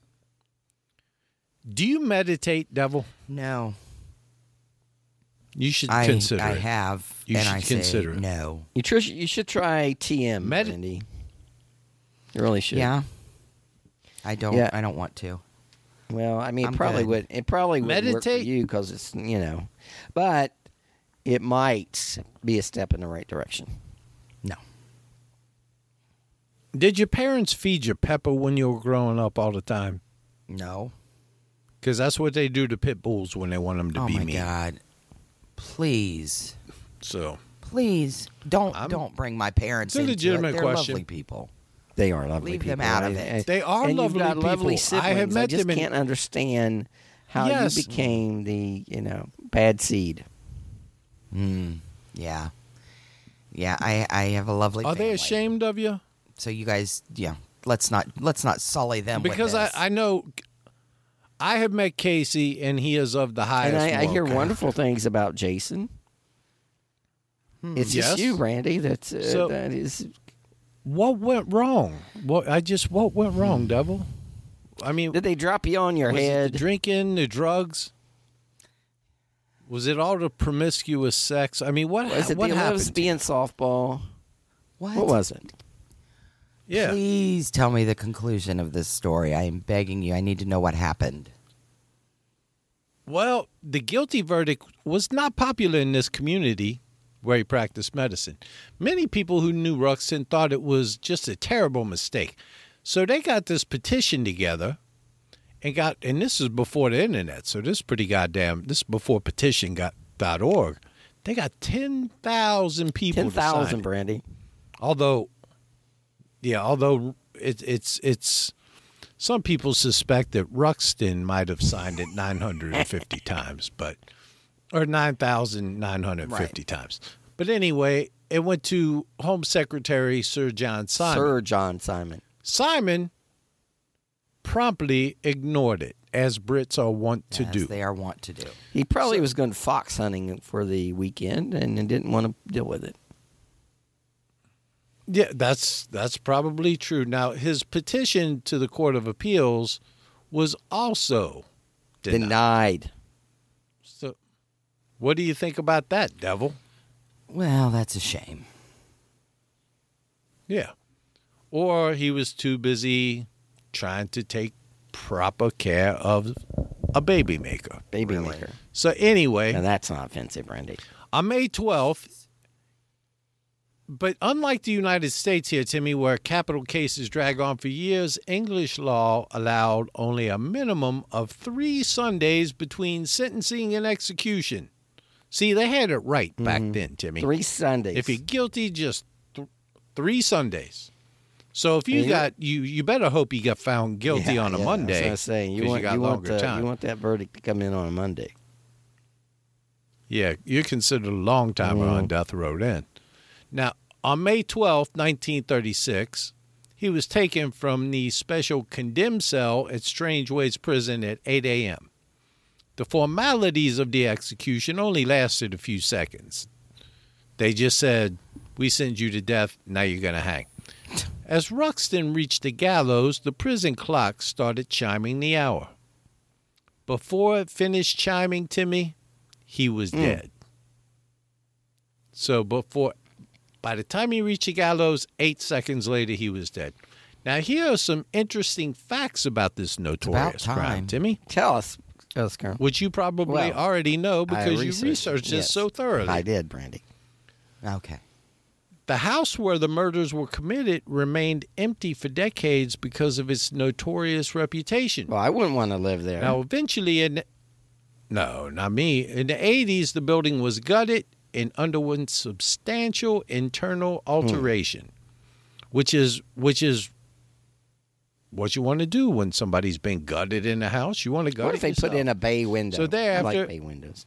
Do you meditate, Devil? No, You should I consider I it. have, You and should I say consider it. no. You, tr- you should try T M, Medi- Brandy. You really should. Yeah, I don't. Yeah. I don't want to. Well, I mean, it I'm probably good. would. It probably would work for Meditate. you because it's you know, but it might be a step in the right direction. No. Did your parents feed you pepper when you were growing up all the time? No. Because that's what they do to pit bulls when they want them to Oh be my mean. God! Please, So please don't I'm- don't bring my parents It's a into legitimate it. They're question. lovely people. They are lovely Leave people. them out of right? it. And- They are and lovely you've got lovely people. I siblings. have met just them in- can't understand how Yes. you became the you know bad seed. Mm, yeah, yeah. I I have a lovely. are they family. ashamed of you? So you guys, yeah. Let's not let's not sully them Because with I, this. I know I have met Casey and he is of the highest. And I, I hear moral wonderful things about Jason. It's Yes. just you, Randy. That's uh, So- that is. What went wrong? What I just what went wrong, Devil? I mean, Did they drop you on your was it head? the drinking, the drugs? Was it all the promiscuous sex? I mean, what Was it what the happened? lesbian softball? what? What was it? Yeah, Please tell me the conclusion of this story. I am begging you. I need to know what happened. well, the guilty verdict was not popular in this community where he practiced medicine. Many people who knew Ruxin thought it was just a terrible mistake. So they got this petition together and got, and this is before the internet, so this is pretty goddamn, this is before petition got dot org. They got ten thousand people Ten to sign thousand, it. Brandy. Although, yeah, although it, it's, it's, some people suspect that Ruxton might have signed it nine hundred fifty times, but, or nine thousand nine hundred fifty times. But anyway, it went to Home Secretary Sir John Simon. Sir John Simon. Simon promptly ignored it, as Brits are wont to As do. they are wont to do. He probably was going fox hunting for the weekend and didn't want to deal with it. Yeah, that's that's probably true. Now, his petition to the Court of Appeals was also denied. Denied. So, what do you think about that, Devil? Well, that's a shame. Yeah. Or he was too busy trying to take proper care of a baby maker. Baby maker. So anyway, Now that's not offensive, Randy. on May twelfth, but unlike the United States here, Timmy, where capital cases drag on for years, English law allowed only a minimum of three Sundays between sentencing and execution. See, they had it right back then, Timmy. Three Sundays. If you're guilty, just th- three Sundays. So if you And you're- got you, you better hope you got found guilty Yeah, on a yeah, Monday. I was gonna say, you 'cause want, you got you, want longer the, time. you want that verdict to come in on a Monday. Yeah, you're considered a long timer Mm. on death row then. Now, on May twelfth, nineteen thirty-six, he was taken from the special condemned cell at Strangeways Prison at eight a.m. The formalities of the execution only lasted a few seconds. They just said, "We send you to death, now you're going to hang." As Ruxton reached the gallows, the prison clock started chiming the hour. Before it finished chiming, Timmy, he was dead. So before, by the time he reached the gallows, eight seconds later, he was dead. Now, here are some interesting facts about this notorious time. crime, Timmy, Tell us, Oscar. which you probably Well, already know I because you researched it, researched this yes. so thoroughly. I did, Brandy. Okay. The house where the murders were committed remained empty for decades because of its notorious reputation. Well, I wouldn't want to live there. Now, eventually, in no, not me. In the eighties, the building was gutted and underwent substantial internal alteration, hmm. which is which is what you want to do when somebody's been gutted in a house. You want to gut What it if they yourself. put in a bay window? So thereafter, I like bay windows.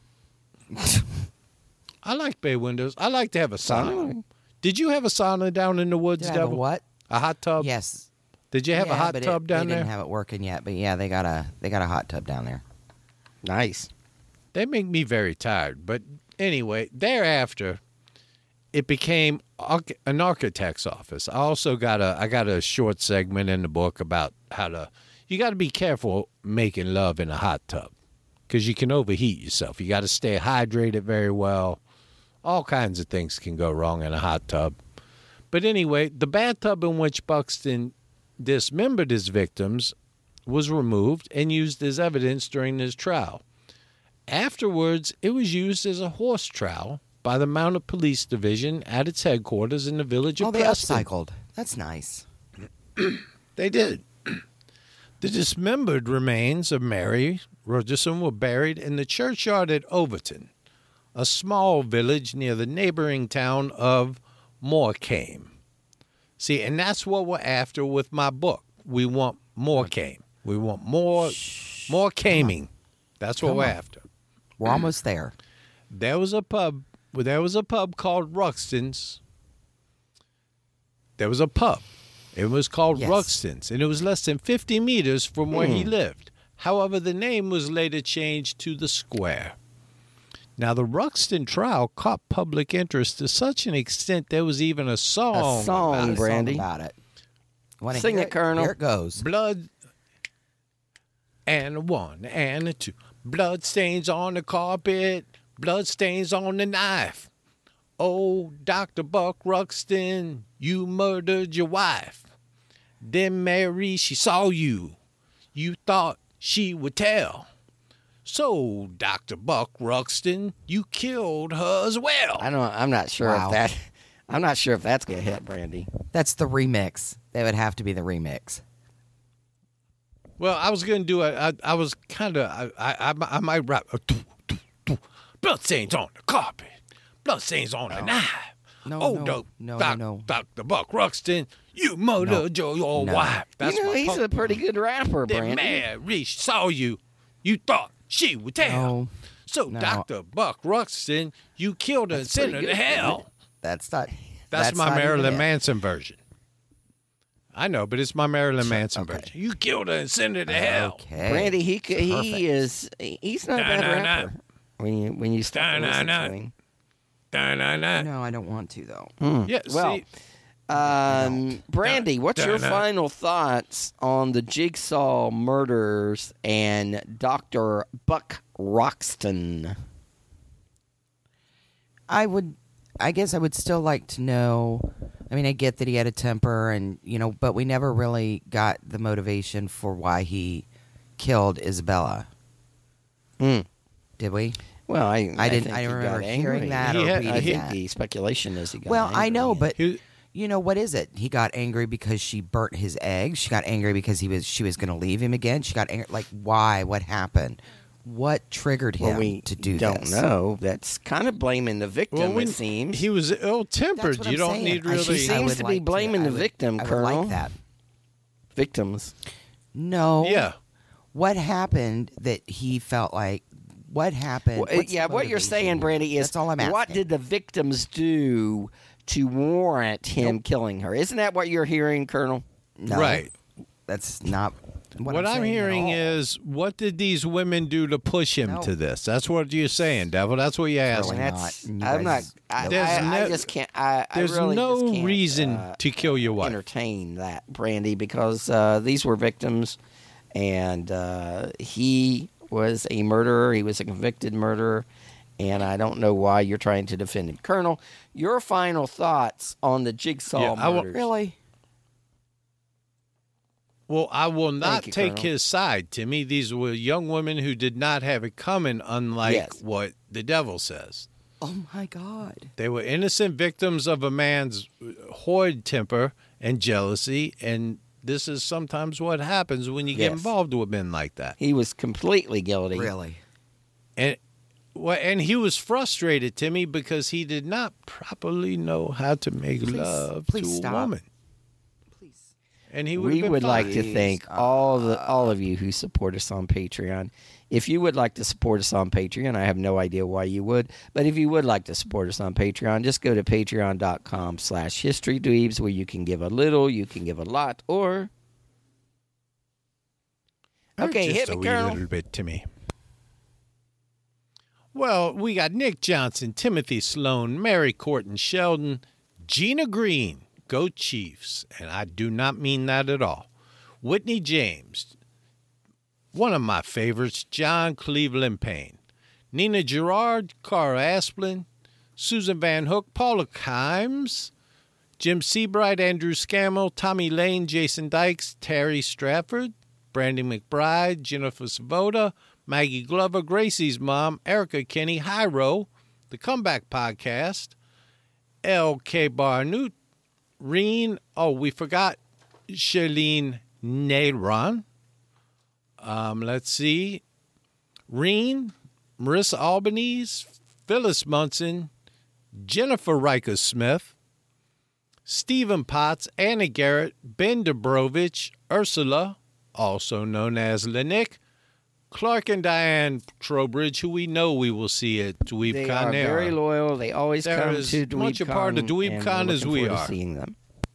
I like bay windows. I like to have a sauna. Sauna? Did you have a sauna down in the woods, Did I have a Devil? what? A hot tub? Yes. Did you have Yeah, a hot but tub it, down they there? Didn't have it working yet, but yeah, they got a they got a hot tub down there. Nice. They make me very tired. But anyway, thereafter, it became arch- an architect's office. I also got a I got a short segment in the book about how to you got to be careful making love in a hot tub because you can overheat yourself. You got to stay hydrated very well. All kinds of things can go wrong in a hot tub. But anyway, the bathtub in which Buxton dismembered his victims was removed and used as evidence during his trial. Afterwards, it was used as a horse trowel by the Mounted Police Division at its headquarters in the village of Oh, they Preston. upcycled. That's nice. They did. The dismembered remains of Mary Rogerson were buried in the churchyard at Overton, a small village near the neighboring town of Morecambe. See, and that's what we're after with my book. We want Morecambe. We want more, more caming. That's what Come we're on. after. We're almost there. There was a pub. There was a pub called Ruxton's. There was a pub. It was called Yes. Ruxton's, and it was less than fifty meters from where he lived. However, the name was later changed to the Square. Now, the Ruxton trial caught public interest to such an extent there was even a song. A song, about it. Brandy. Song about it. Wanna Sing hear it, Colonel. Here it goes. Blood and a one and a two. Blood stains on the carpet. Blood stains on the knife. Oh, Doctor Buck Ruxton, you murdered your wife. Then Mary, she saw you. You thought she would tell. So, Doctor Buck Ruxton, you killed her as well. I don't. I'm not sure Wow. if that. I'm not sure if that's gonna hit, Brandy. That's the remix. That would have to be the remix. Well, I was going to do it. I, I was kind of, I, I, I, I might rap. Uh, doo, doo, doo. Blood stains on the carpet. Blood stains on the knife. No, oh, no, doc, no, doc, no. Doctor Buck Ruxton, you murdered your, your No. wife. That's you know, my he's punk. a pretty good rapper, Then Brandy. Mary saw you. You thought she would tell. No. So, No. Doctor Buck Ruxton, you killed her and sent her pretty to good. hell. That's not. That's, my not even Marilyn it. Manson version. I know, but it's my Marilyn Manson okay. version. You killed her and sent her to hell. Okay. Brandy, he c- Perfect. he is he's not a Nah, bad nah, nah. rapper. When you when you start Nah, to nah, listen nah. to him. Da, da, da. No, I don't want to though. Yeah, Well, see, Um, Brandy, what's your Dun, dun. final thoughts on the Jigsaw murders and Doctor Buck Roxton? I would. I guess I would still like to know. I mean, I get that he had a temper, and you know, but we never really got the motivation for why he killed Isabella. Hmm. Did we? Well, I I didn't- think I he remember got hearing angry. that He or had- reading I think that. the speculation is he got Well, I angry. know, but He- you know what is it? He got angry because she burnt his eggs. She got angry because he was she was going to leave him again. She got angry. Like, why? What happened? What triggered him well, we to do don't this? know. That's kind of blaming the victim. well, when it seems he was ill-tempered. That's what You I'm don't saying. need I- really. She I seems would to be like blaming I the would- victim, I would Colonel. like that. victims. No. Yeah. What happened that he felt like? What happened? Well, What's the yeah, what you're motivation saying, here? Brandy, is That's all I'm asking. what did the victims do to warrant him killing her? Isn't that what you're hearing, Colonel? No, Right. That's not what, What, I'm, saying at hearing all. is, what did these women do to push him No. to this? That's what you're saying, Devil. That's what you're asking. Really That's, not. You I'm not. guys- I, There's I, I no- just can't. I, I There's really no just can't, reason uh, to kill your wife. entertain that, Brandy, because uh, these were victims, and uh, he was a murderer. He was a convicted murderer, and I don't know why you're trying to defend him, Colonel. Your final thoughts on the Jigsaw Yeah, I wa- murders? Really? Well, I will not you, take Colonel. his side, Timmy. These were young women who did not have it coming, unlike Yes. what the devil says. Oh, my God. They were innocent victims of a man's horrid temper and jealousy, and this is sometimes what happens when you get Yes. involved with men like that. He was completely guilty. Really? And well, and he was frustrated, Timmy, because he did not properly know how to make Please- love please to stop. a woman. Please. And he would We have been would fine. like to thank all the all of you who support us on Patreon. If you would like to support us on Patreon, I have no idea why you would, but if you would like to support us on Patreon, just go to patreon.com slash historydweebs where you can give a little, you can give a lot, or... Or Okay, just hit a me, wee Colonel. little bit, Timmy. Well, we got Nick Johnson, Timothy Sloan, Mary Corton Sheldon, Gina Green, go Chiefs, and I do not mean that at all. Whitney James, one of my favorites, John Cleveland Payne, Nina Gerard, Cara Asplin, Susan Van Hook, Paula Kimes, Jim Seabright, Andrew Scammell, Tommy Lane, Jason Dykes, Terry Stratford, Brandy McBride, Jennifer Savoda, Maggie Glover, Gracie's mom, Erica Kenny, Hyro, The Comeback Podcast, L K Barnett, Reen, oh, we forgot Charlene Neyron. Um, let's see. Reen, Marissa Albanese, Phyllis Munson, Jennifer Riker Smith, Stephen Potts, Anna Garrett, Ben Dobrovich, Ursula, also known as Lenick, Clark and Diane Trowbridge, who we know we will see at DweebCon. They are They very are- loyal. They always They're come as to DweebCon. much a part of and we're DweebCon as looking we forward to are. seeing them.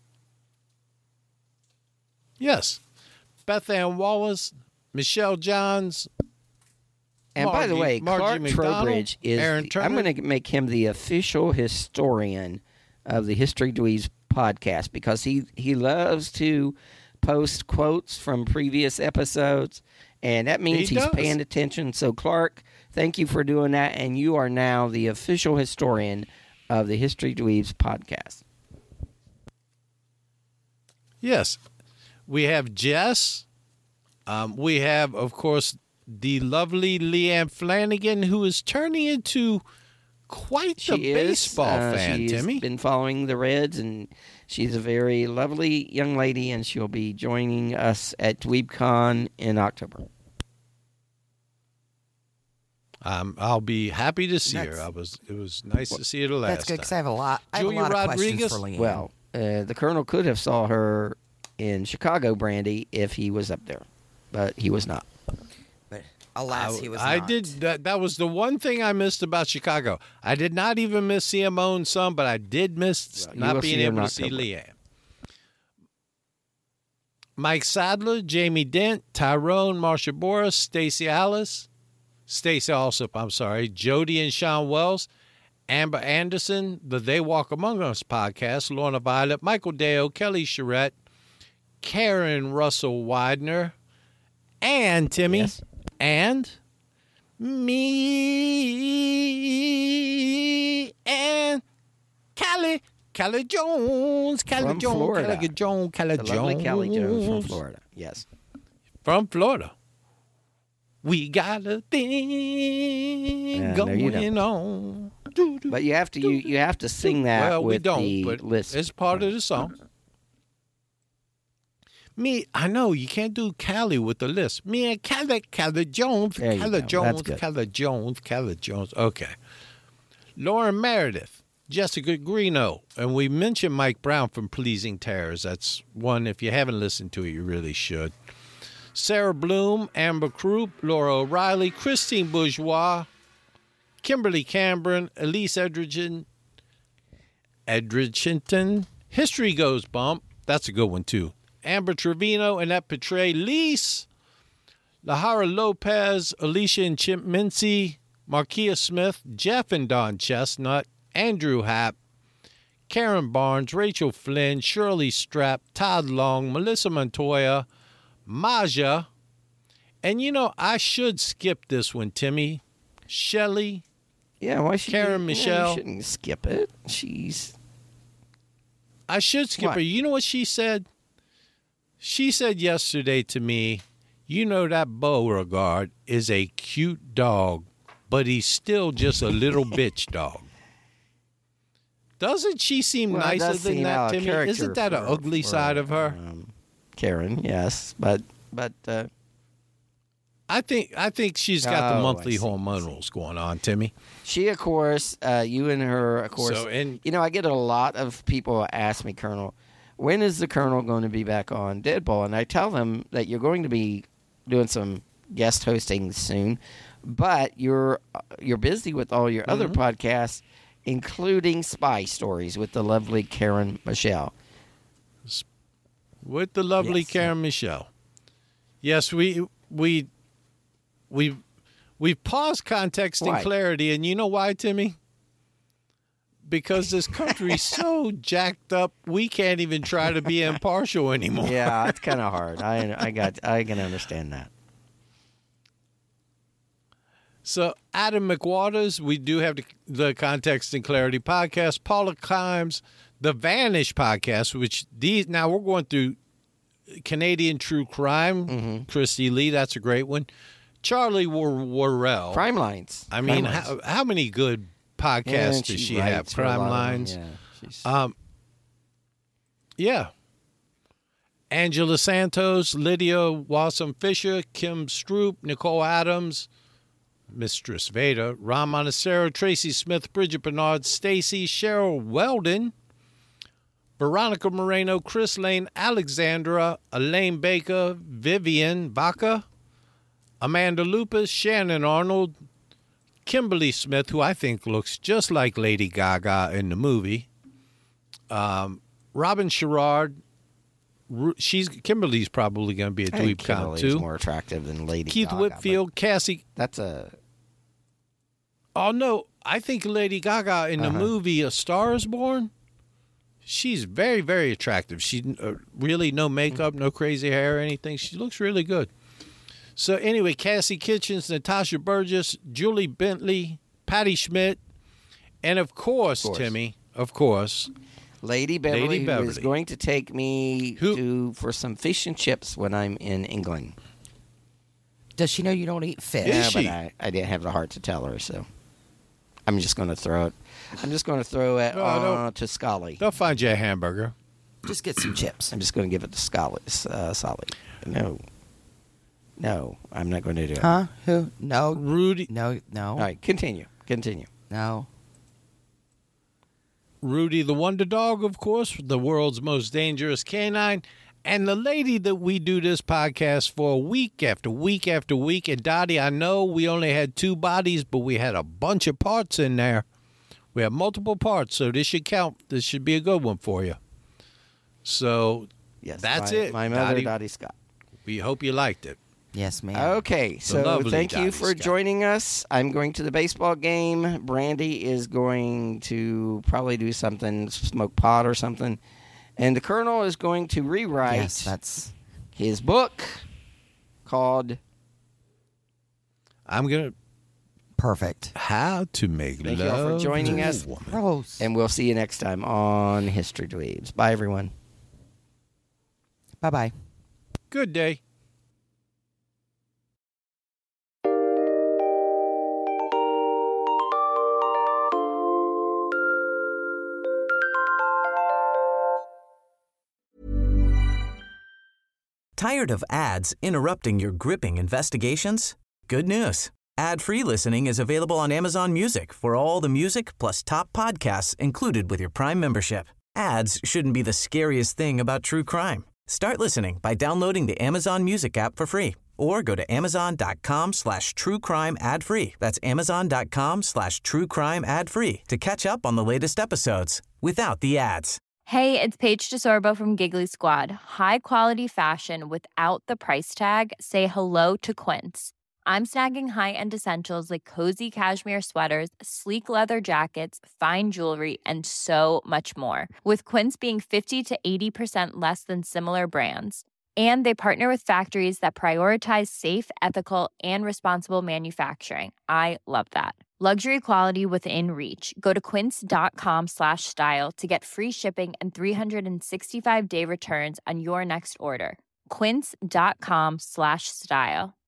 Yes. Beth Ann Wallace, Michelle Johns. And by the Margie- way, Margie Clark McDonald, Trowbridge is. Aaron the- Turner. I'm going to make him the official historian of the History Dweebs podcast because he he loves to post quotes from previous episodes, and that means He he's does. paying attention. So, Clark, thank you for doing that, and you are now the official historian of the History Dweebs podcast. Yes. We have Jess. Um, we have, of course, the lovely Leanne Flanagan, who is turning into quite the She is, baseball uh, fan, she's Timmy. been following the Reds, and she's a very lovely young lady, and she'll be joining us at DweebCon in October. Um, I'll be happy to see her. That's- I was. It was nice to see her the last That's good because I time. have a lot. I have Julia a lot of Rodriguez? questions for Leanne. Well, uh, the Colonel could have saw her in Chicago, Brandy, if he was up there, but he was not. but alas, he was. I not. did that. That was the one thing I missed about Chicago. I did not even miss seeing my own son, but I did miss Well, you not will being see her in able to see October. Leanne. Mike Sadler, Jamie Dent, Tyrone, Marsha Boris, Stacey Alice, Stacey Alsop, I'm sorry, Jody and Sean Wells, Amber Anderson, the They Walk Among Us podcast, Lorna Violet, Michael Dale, Kelly Charette, Karen Russell Widener, and Timmy, Yes. and me, and Callie, Callie Jones, Callie From Jones, Florida. Callie Jones, Callie The Jones. lovely Callie Jones from Florida. Yes. From Florida. We got a thing Uh, no, you going on. Doo, doo. But you have to you, you have to sing that Well, with we don't, the but list. it's part of the song. Me, I know you can't do Callie with the list. Me and Callie, Callie Jones, There you Callie go. That's Jones, good. Callie Jones, Callie Jones. Okay. Lauren Meredith, Jessica Greeno, and we mentioned Mike Brown from Pleasing Terrors. That's one, if you haven't listened to it, you really should. Sarah Bloom, Amber Croup, Laura O'Reilly, Christine Bourgeois, Kimberly Cameron, Elise Edridgen, Edridgeton, History Goes Bump. That's a good one, too. Amber Trevino, Annette Petray, Lise, Lahara Lopez, Alicia and Chimp Mincy, Markia Smith, Jeff and Don Chestnut, Andrew Happ, Karen Barnes, Rachel Flynn, Shirley Strapp, Todd Long, Melissa Montoya, Maja, and you know, I should skip this one, Timmy. Shelley, yeah, why should Karen you, Michelle. Yeah, you shouldn't skip it. She's I should skip What? her. You know what she said? She said yesterday to me, you know that Beauregard is a cute dog, but he's still just a little bitch dog. Doesn't she seem Well, it nicer does than seem that out to of me? character Isn't that an for- ugly for, side of her? Um, Karen, yes, but but uh, I think I think she's got Oh, the I monthly see, I hormonals going on, Timmy. she, of course, uh, you and her, of course. So, and- you know, I get a lot of people ask me, Colonel, when is the Colonel going to be back on Deadball? And I tell them that you're going to be doing some guest hosting soon, but you're uh, you're busy with all your other Mm-hmm. podcasts, including Spy Stories with the lovely Karen Michelle. With the lovely Yes. Karen Michelle. Yes, we we we we've paused context and Why? clarity, and you know why, Timmy? Because this country's so jacked up, we can't even try to be impartial anymore. Yeah, it's kind of hard. I I got I can understand that. So Adam McWaters, we do have the, the Context and Clarity podcast. Paula Kimes, the Vanish podcast, which these now we're going through Canadian true crime. Mm-hmm. Christy Lee, that's a great one. Charlie War- Worrell. Crime Lines. I mean, Crime Lines. how, how many good podcasts And does she writes have? for a Crime lot of them, Lines. Yeah, she's- Um, yeah. Angela Santos, Lydia Wassam Fisher, Kim Stroop, Nicole Adams, Mistress Veda, Ron Montecero, Tracy Smith, Bridget Bernard, Stacy, Cheryl Weldon, Veronica Moreno, Chris Lane, Alexandra, Elaine Baker, Vivian Baca, Amanda Lupus, Shannon Arnold, Kimberly Smith, who I think looks just like Lady Gaga in the movie, um, Robin Sherrard. Ru- She's Kimberly's probably going to be a I think dweeb count Kimberly's too. more attractive than Lady Keith Gaga, Whitfield, Cassie. but That's a Oh no, I think Lady Gaga in the Uh-huh. movie A Star Is Born. She's very, very attractive. She uh, really no makeup, no crazy hair or anything. She looks really good. So anyway, Cassie Kitchens, Natasha Burgess, Julie Bentley, Patty Schmidt, and of course, course. Timmy, of course, Lady Beverly, Lady who is Beverly. going to take me Who- to for some fish and chips when I'm in England. Does she know you don't eat fish? Is yeah, she? but I, I didn't have the heart to tell her, so I'm just going to throw it. I'm just going to throw it No, uh, no. to Scully. they'll find you a hamburger. Just get some chips. I'm just going to give it to Scully. Uh, Solly. No, no, I'm not going to do it. Huh? Who? No. Rudy, No. No. All right, continue. Continue. No. Rudy the Wonder Dog, of course, the world's most dangerous canine, and the lady that we do this podcast for week after week after week. And Dottie, I know we only had two bodies, but we had a bunch of parts in there. We have multiple parts, so this should count. This should be a good one for you. So Yes, That's my, it, My mother, Dottie. Dottie Scott. we hope you liked it. Yes, ma'am. Okay, so lovely thank you Dottie for Scott. joining us. I'm going to the baseball game. Brandy is going to probably do something, smoke pot or something. And the Colonel is going to rewrite Yes, that's his book called I'm going to perfect. How to Make Thank you all Love for joining to a us. Woman. Gross. And we'll see you next time on History Dweebs. Bye, everyone. Bye bye. Good day. Tired of ads interrupting your gripping investigations? Good news. Ad-free listening is available on Amazon Music for all the music plus top podcasts included with your Prime membership. Ads shouldn't be the scariest thing about true crime. Start listening by downloading the Amazon Music app for free or go to amazon.com slash true crime ad free. That's amazon.com slash true crime ad free to catch up on the latest episodes without the ads. Hey, it's Paige DeSorbo from Giggly Squad. High quality fashion without the price tag. Say hello to Quince. I'm snagging high-end essentials like cozy cashmere sweaters, sleek leather jackets, fine jewelry, and so much more. With Quince being fifty to eighty percent less than similar brands. And they partner with factories that prioritize safe, ethical, and responsible manufacturing. I love that. Luxury quality within reach. Go to quince.com slash style to get free shipping and three sixty-five day returns on your next order. Quince.com slash style.